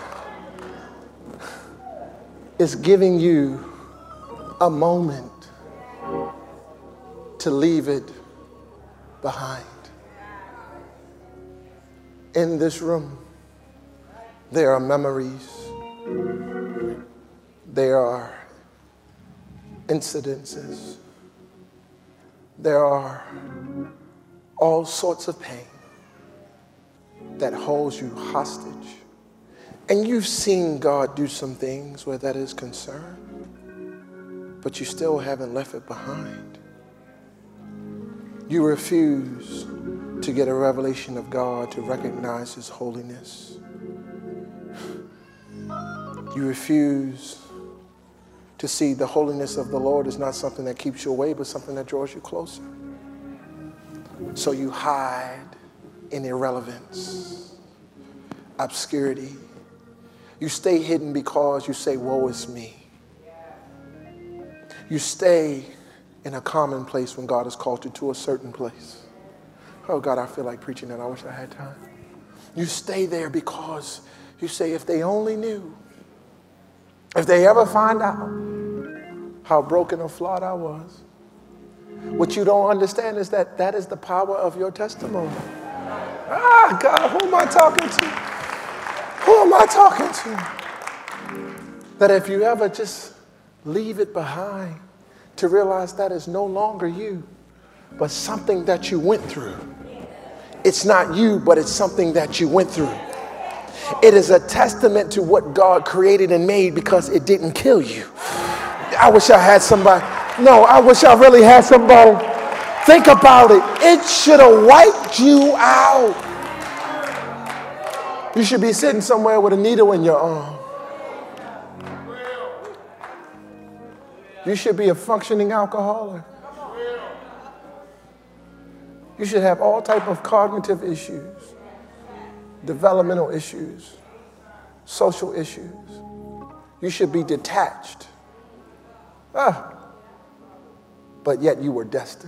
is giving you a moment to leave it behind. In this room, there are memories. There are incidences. There are all sorts of pain that holds you hostage. And you've seen God do some things where that is concerned, but you still haven't left it behind. You refuse to get a revelation of God, to recognize his holiness. You refuse to see the holiness of the Lord is not something that keeps you away, but something that draws you closer. So you hide in irrelevance, obscurity. You stay hidden because you say, woe is me. You stay in a common place when God has called you to a certain place. Oh God, I feel like preaching that. I wish I had time. You stay there because you say, if they only knew, if they ever find out how broken or flawed I was. What you don't understand is that that is the power of your testimony. Ah, God, who am I talking to? Who am I talking to? That if you ever just leave it behind to realize that is no longer you, but something that you went through. It's not you, but it's something that you went through. It is a testament to what God created and made because it didn't kill you. I wish I had somebody. No, I wish I really had somebody. Think about it. It should have wiped you out. You should be sitting somewhere with a needle in your arm. You should be a functioning alcoholic. You should have all type of cognitive issues, developmental issues, social issues. You should be detached. Ah, but yet you were destined.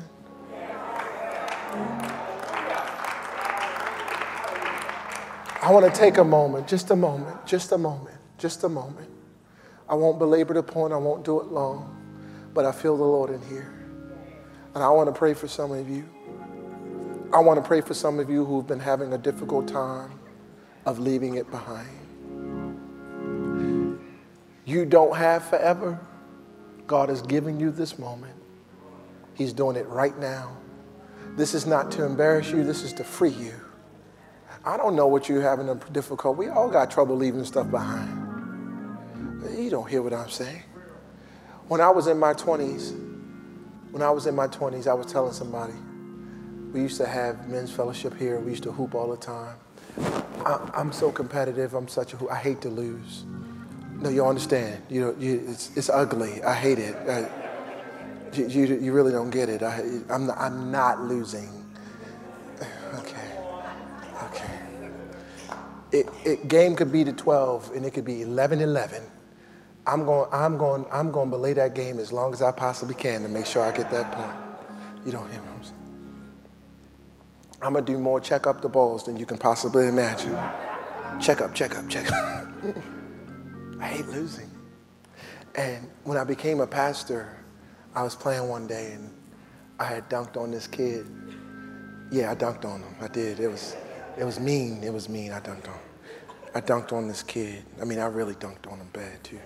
I want to take a moment, just a moment, just a moment, just a moment. I won't belabor the point. I won't do it long, but I feel the Lord in here. And I want to pray for some of you. I want to pray for some of you who've been having a difficult time of leaving it behind. You don't have forever. God is giving you this moment. He's doing it right now. This is not to embarrass you. This is to free you. I don't know what you're having a difficult. We all got trouble leaving stuff behind. But you don't hear what I'm saying. When I was in my twenties, when I was in my twenties, I was telling somebody, we used to have men's fellowship here. We used to hoop all the time. I, I'm so competitive. I'm such a hoop. I hate to lose. No, you understand. You know, you, it's, it's ugly. I hate it. I, you, you, you really don't get it. I, I'm, not, I'm not losing. Okay. Okay. It, it, game could be to twelve, and it could be eleven eleven. I'm going, I'm going, I'm going to belay that game as long as I possibly can to make sure I get that point. You don't hear what I'm saying? I'm going to do more check up the balls than you can possibly imagine. Check up, check up, check up. I hate losing. And when I became a pastor, I was playing one day and I had dunked on this kid. Yeah, I dunked on him. I did. It was, it was mean. It was mean. I dunked on him. I dunked on this kid. I mean, I really dunked on him bad too.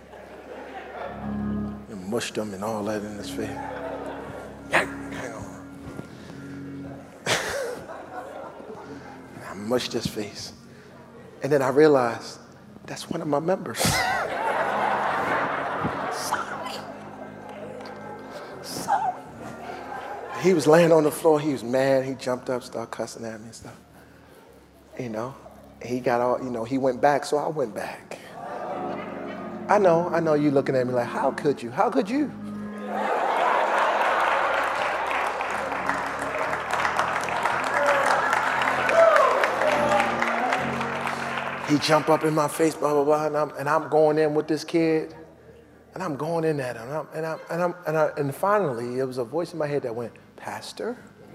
And mushed him and all that in his face. Hang on. I mushed his face. And then I realized that's one of my members. Sorry. Sorry. He was laying on the floor. He was mad. He jumped up, started cussing at me and stuff. You know, he got all, you know, he went back, so I went back. I know, I know you looking at me like, how could you? How could you? He jumped up in my face, blah, blah, blah, and I'm, and I'm going in with this kid, and I'm going in at him, and, I'm, and, I'm, and, I'm, and, I, and finally, there was a voice in my head that went, Pastor?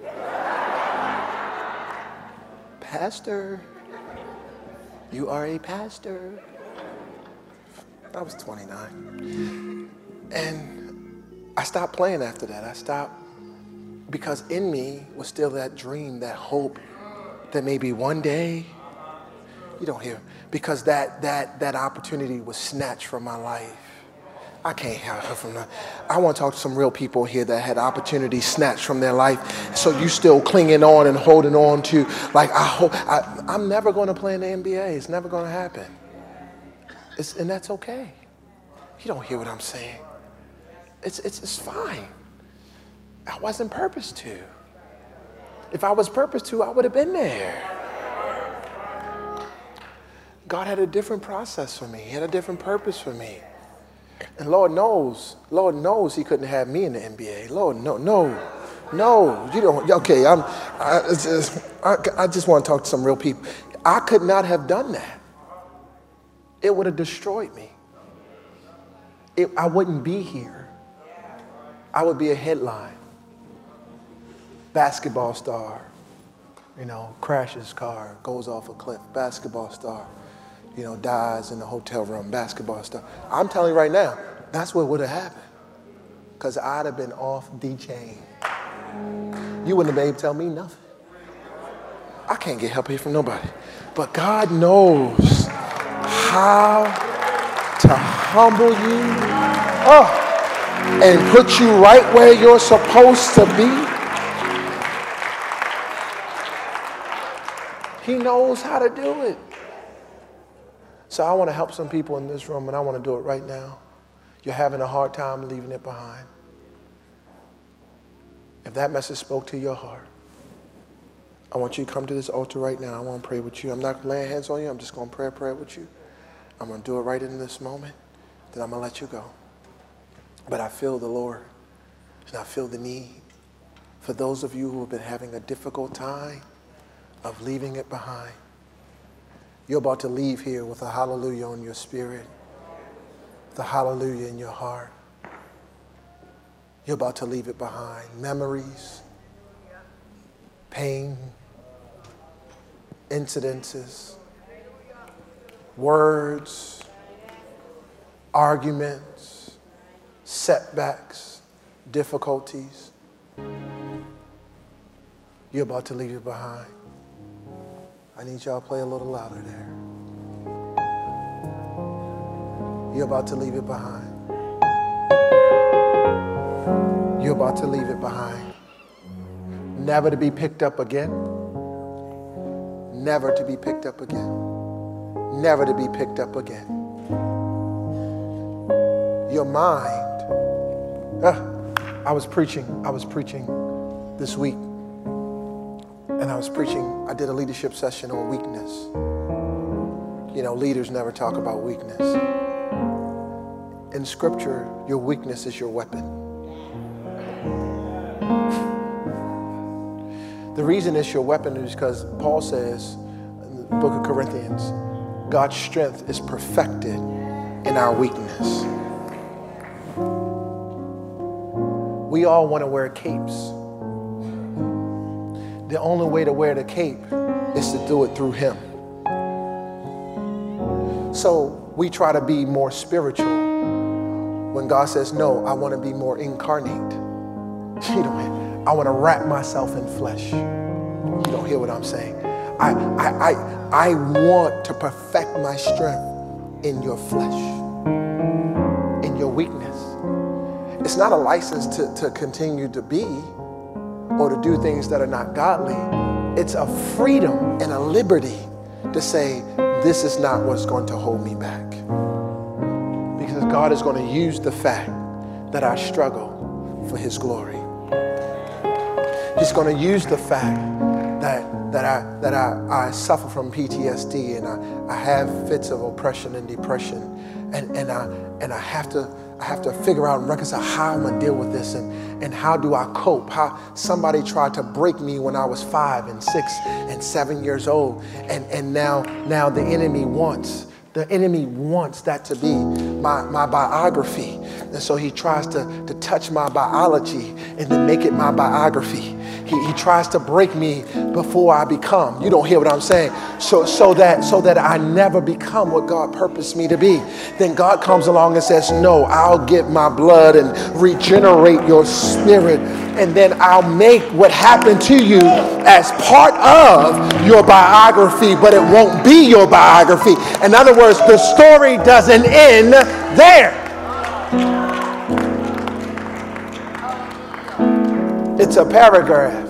Pastor? You are a pastor? I was twenty-nine. And I stopped playing after that. I stopped because in me was still that dream, that hope that maybe one day, you don't hear, because that that that opportunity was snatched from my life. I can't help her from that. I want to talk to some real people here that had opportunities snatched from their life. So you still clinging on and holding on to, like, I hope, I, I'm never going to play in the N B A. It's never going to happen. It's, and that's okay. You don't hear what I'm saying. It's, it's, it's fine. I wasn't purposed to. If I was purposed to, I would have been there. God had a different process for me. He had a different purpose for me. And Lord knows, Lord knows he couldn't have me in the N B A. Lord, no, no, no. You don't, okay, I'm, I, it's just, I, I just want to talk to some real people. I could not have done that. It would have destroyed me. It, I wouldn't be here. I would be a headline. Basketball star, you know, crashes car, goes off a cliff. Basketball star, you know, dies in the hotel room. Basketball star. I'm telling you right now, that's what would have happened. Because I'd have been off the chain. You wouldn't have been able to tell me nothing. I can't get help here from nobody. But God knows how to humble you oh, and put you right where you're supposed to be. He knows how to do it. So I want to help some people in this room, and I want to do it right now. You're having a hard time leaving it behind. If that message spoke to your heart, I want you to come to this altar right now. I want to pray with you. I'm not going to lay hands on you. I'm just going to pray a prayer with you. I'm going to do it right in this moment. Then I'm going to let you go. But I feel the Lord, and I feel the need for those of you who have been having a difficult time of leaving it behind. You're about to leave here with a hallelujah on your spirit, with a hallelujah in your heart. You're about to leave it behind. Memories, pain, incidences, words, arguments, setbacks, difficulties. You're about to leave it behind. I need y'all to play a little louder there. You're about to leave it behind. You're about to leave it behind. Never to be picked up again. Never to be picked up again. Never to be picked up again. Your mind. Uh, I was preaching, I was preaching this week. And I was preaching, I did a leadership session on weakness. You know, leaders never talk about weakness. In Scripture, your weakness is your weapon. The reason it's your weapon is because Paul says in the book of Corinthians, God's strength is perfected in our weakness. We all want to wear capes. The only way to wear the cape is to do it through Him. So we try to be more spiritual when God says, no, I want to be more incarnate. You know, I want to wrap myself in flesh. You don't hear what I'm saying. I, I, I, I want to perfect my strength in your flesh, in your weakness. It's not a license to, to continue to be or to do things that are not godly. It's a freedom and a liberty to say, this is not what's going to hold me back. Because God is going to use the fact that I struggle for His glory. He's going to use the fact that, that, I, that I, I suffer from P T S D and I, I have fits of oppression and depression. And, and, I, and I have to I have to figure out and reconcile how I'm going to deal with this and, and how do I cope? How somebody tried to break me when I was five and six and seven years old. And, and now, now the enemy wants, the enemy wants that to be my, my biography. And so he tries to, to touch my biology and to make it my biography. He, he tries to break me before I become. You don't hear what I'm saying? So, so that so that I never become what God purposed me to be. Then God comes along and says, no, I'll get my blood and regenerate your spirit. And then I'll make what happened to you as part of your biography, but it won't be your biography. In other words, the story doesn't end there. It's a paragraph.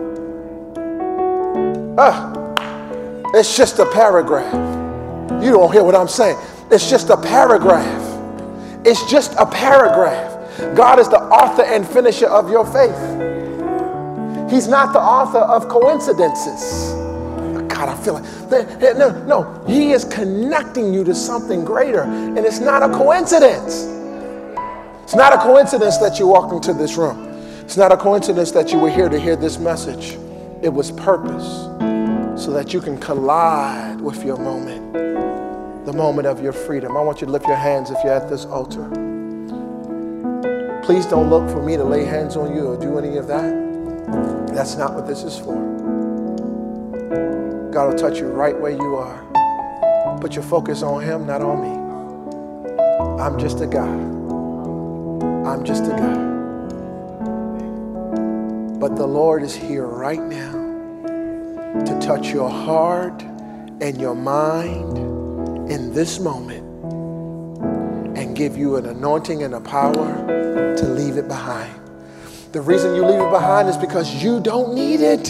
Uh, it's just a paragraph. You don't hear what I'm saying. It's just a paragraph. It's just a paragraph. God is the author and finisher of your faith. He's not the author of coincidences. God, I feel like, no, no, he is connecting you to something greater, and it's not a coincidence. It's not a coincidence that you walked into this room. It's not a coincidence that you were here to hear this message. It was purpose, so that you can collide with your moment, the moment of your freedom. I want you to lift your hands if you're at this altar. Please don't look for me to lay hands on you or do any of that. That's not what this is for. God will touch you right where you are. Put your focus on him, not on me. I'm just a guy. I'm just a guy. But the Lord is here right now to touch your heart and your mind in this moment and give you an anointing and a power to leave it behind. The reason you leave it behind is because you don't need it.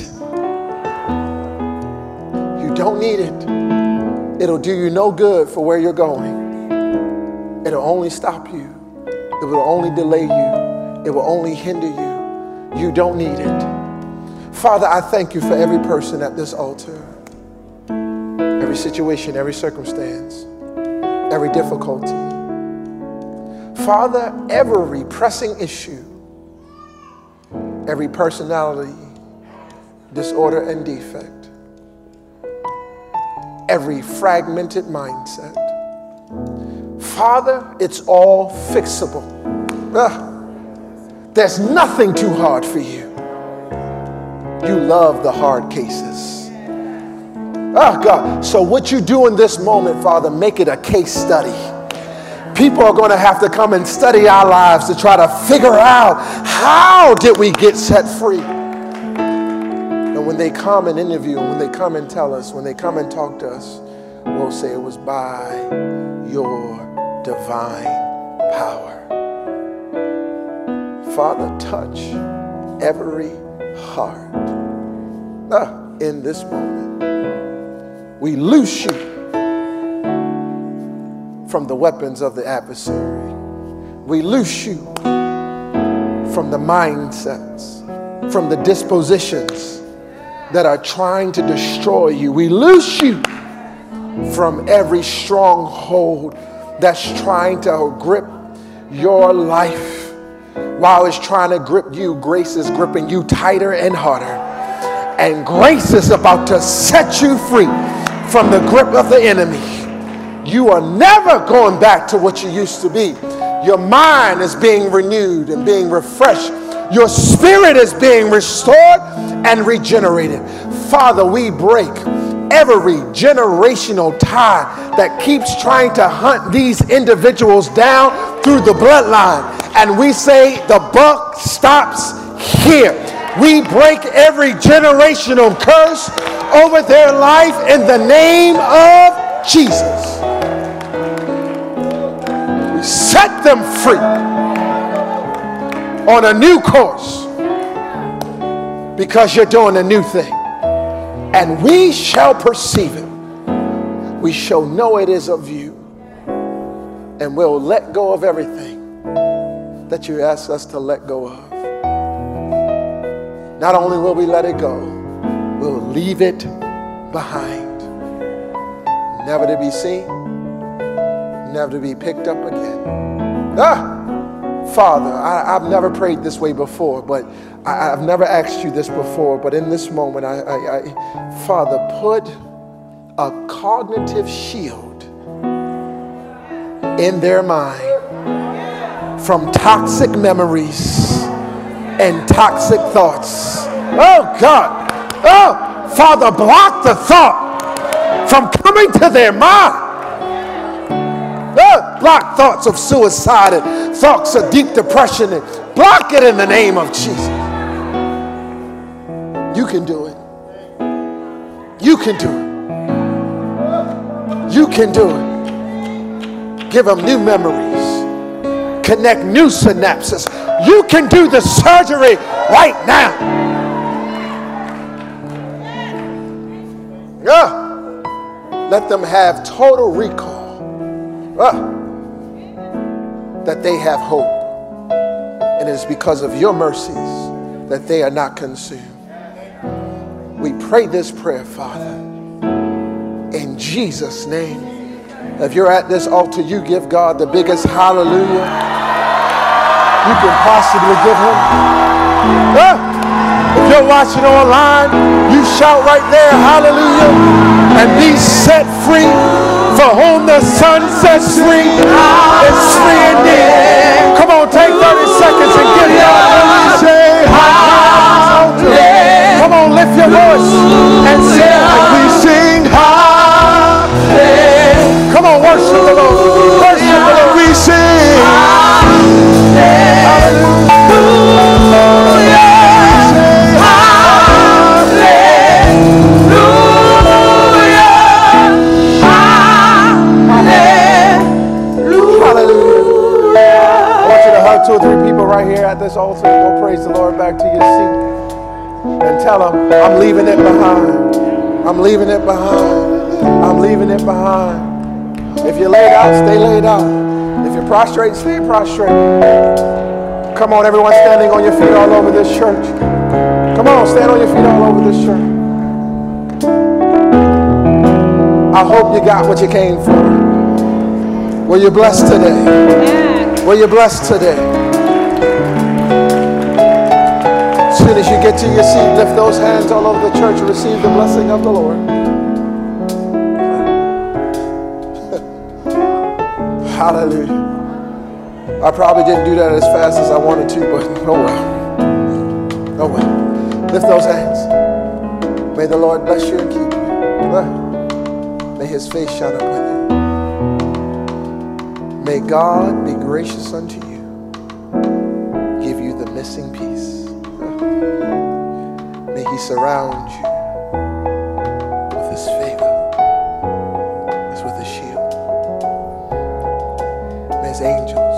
You don't need it. It'll do you no good for where you're going. It'll only stop you. It will only delay you. It will only hinder you. You don't need it. Father, I thank you for every person at this altar. Every situation, every circumstance, every difficulty. Father, every pressing issue, every personality, disorder and defect, every fragmented mindset. Father, it's all fixable. Ugh. There's nothing too hard for you. You love the hard cases. Oh, God. So what you do in this moment, Father, make it a case study. People are going to have to come and study our lives to try to figure out how did we get set free. And when they come and interview, when they come and tell us, when they come and talk to us, we'll say it was by your divine power. Father, touch every heart ah, in this moment. We loose you from the weapons of the adversary. We loose you from the mindsets, from the dispositions that are trying to destroy you. We loose you from every stronghold that's trying to grip your life. While it's trying to grip you, grace is gripping you tighter and harder. And grace is about to set you free from the grip of the enemy. You are never going back to what you used to be. Your mind is being renewed and being refreshed. Your spirit is being restored and regenerated. Father, we break every generational tie that keeps trying to hunt these individuals down through the bloodline. And we say the buck stops here. We break every generational curse over their life in the name of Jesus. We set them free on a new course because you're doing a new thing. And we shall perceive it. We shall know it is of you. And we'll let go of everything that you ask us to let go of. Not only will we let it go, we'll leave it behind. Never to be seen, never to be picked up again. Ah! Father, I, I've never prayed this way before, but I, I've never asked you this before, but in this moment, I, I, I, Father, put a cognitive shield in their mind from toxic memories and toxic thoughts. Oh, God. Oh, Father, block the thought from coming to their mind. Oh, block thoughts of suicide and thoughts of deep depression and block it in the name of Jesus. You can do it. You can do it. You can do it. Give them new memories. Connect new synapses. You can do the surgery right now. Uh, let them have total recall. Uh, that they have hope. And it is because of your mercies that they are not consumed. We pray this prayer, Father, in Jesus' name. If you're at this altar, you give God the biggest hallelujah you can possibly give him. Ah! If you're watching online, you shout right there, hallelujah, and be set free. For whom the Son sets free is free indeed. Come on, take thirty seconds and give God a say hallelujah. Come on, lift your voice and say it like we sing hallelujah. Come on, worship the Lord. Worship the Lord. We sing hallelujah. Two or three people right here at this altar. Go praise the Lord back to your seat and tell them, I'm leaving it behind. I'm leaving it behind. I'm leaving it behind. If you're laid out, stay laid out. If you're prostrate, stay prostrate. Come on, everyone standing on your feet all over this church. Come on, stand on your feet all over this church. I hope you got what you came for. Were you blessed today? Were you blessed today? As soon as you get to your seat, lift those hands all over the church and receive the blessing of the Lord. Hallelujah. I probably didn't do that as fast as I wanted to, but oh well. Oh well. Lift those hands. May the Lord bless you and keep you. May his face shine upon you. May God be gracious unto you, give you the missing piece. May he surround you with his favor as with a shield. May his angels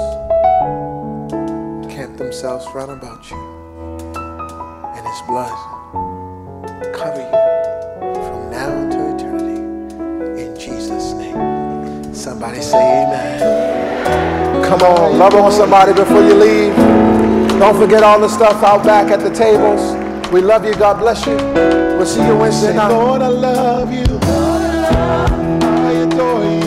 camp themselves round about you, and his blood cover you from now until eternity. In Jesus' name. Somebody say amen. Come on, love on somebody before you leave. Don't forget all the stuff out back at the tables. We love you. God bless you. We'll see you Wednesday night. Lord, I love you. I adore you.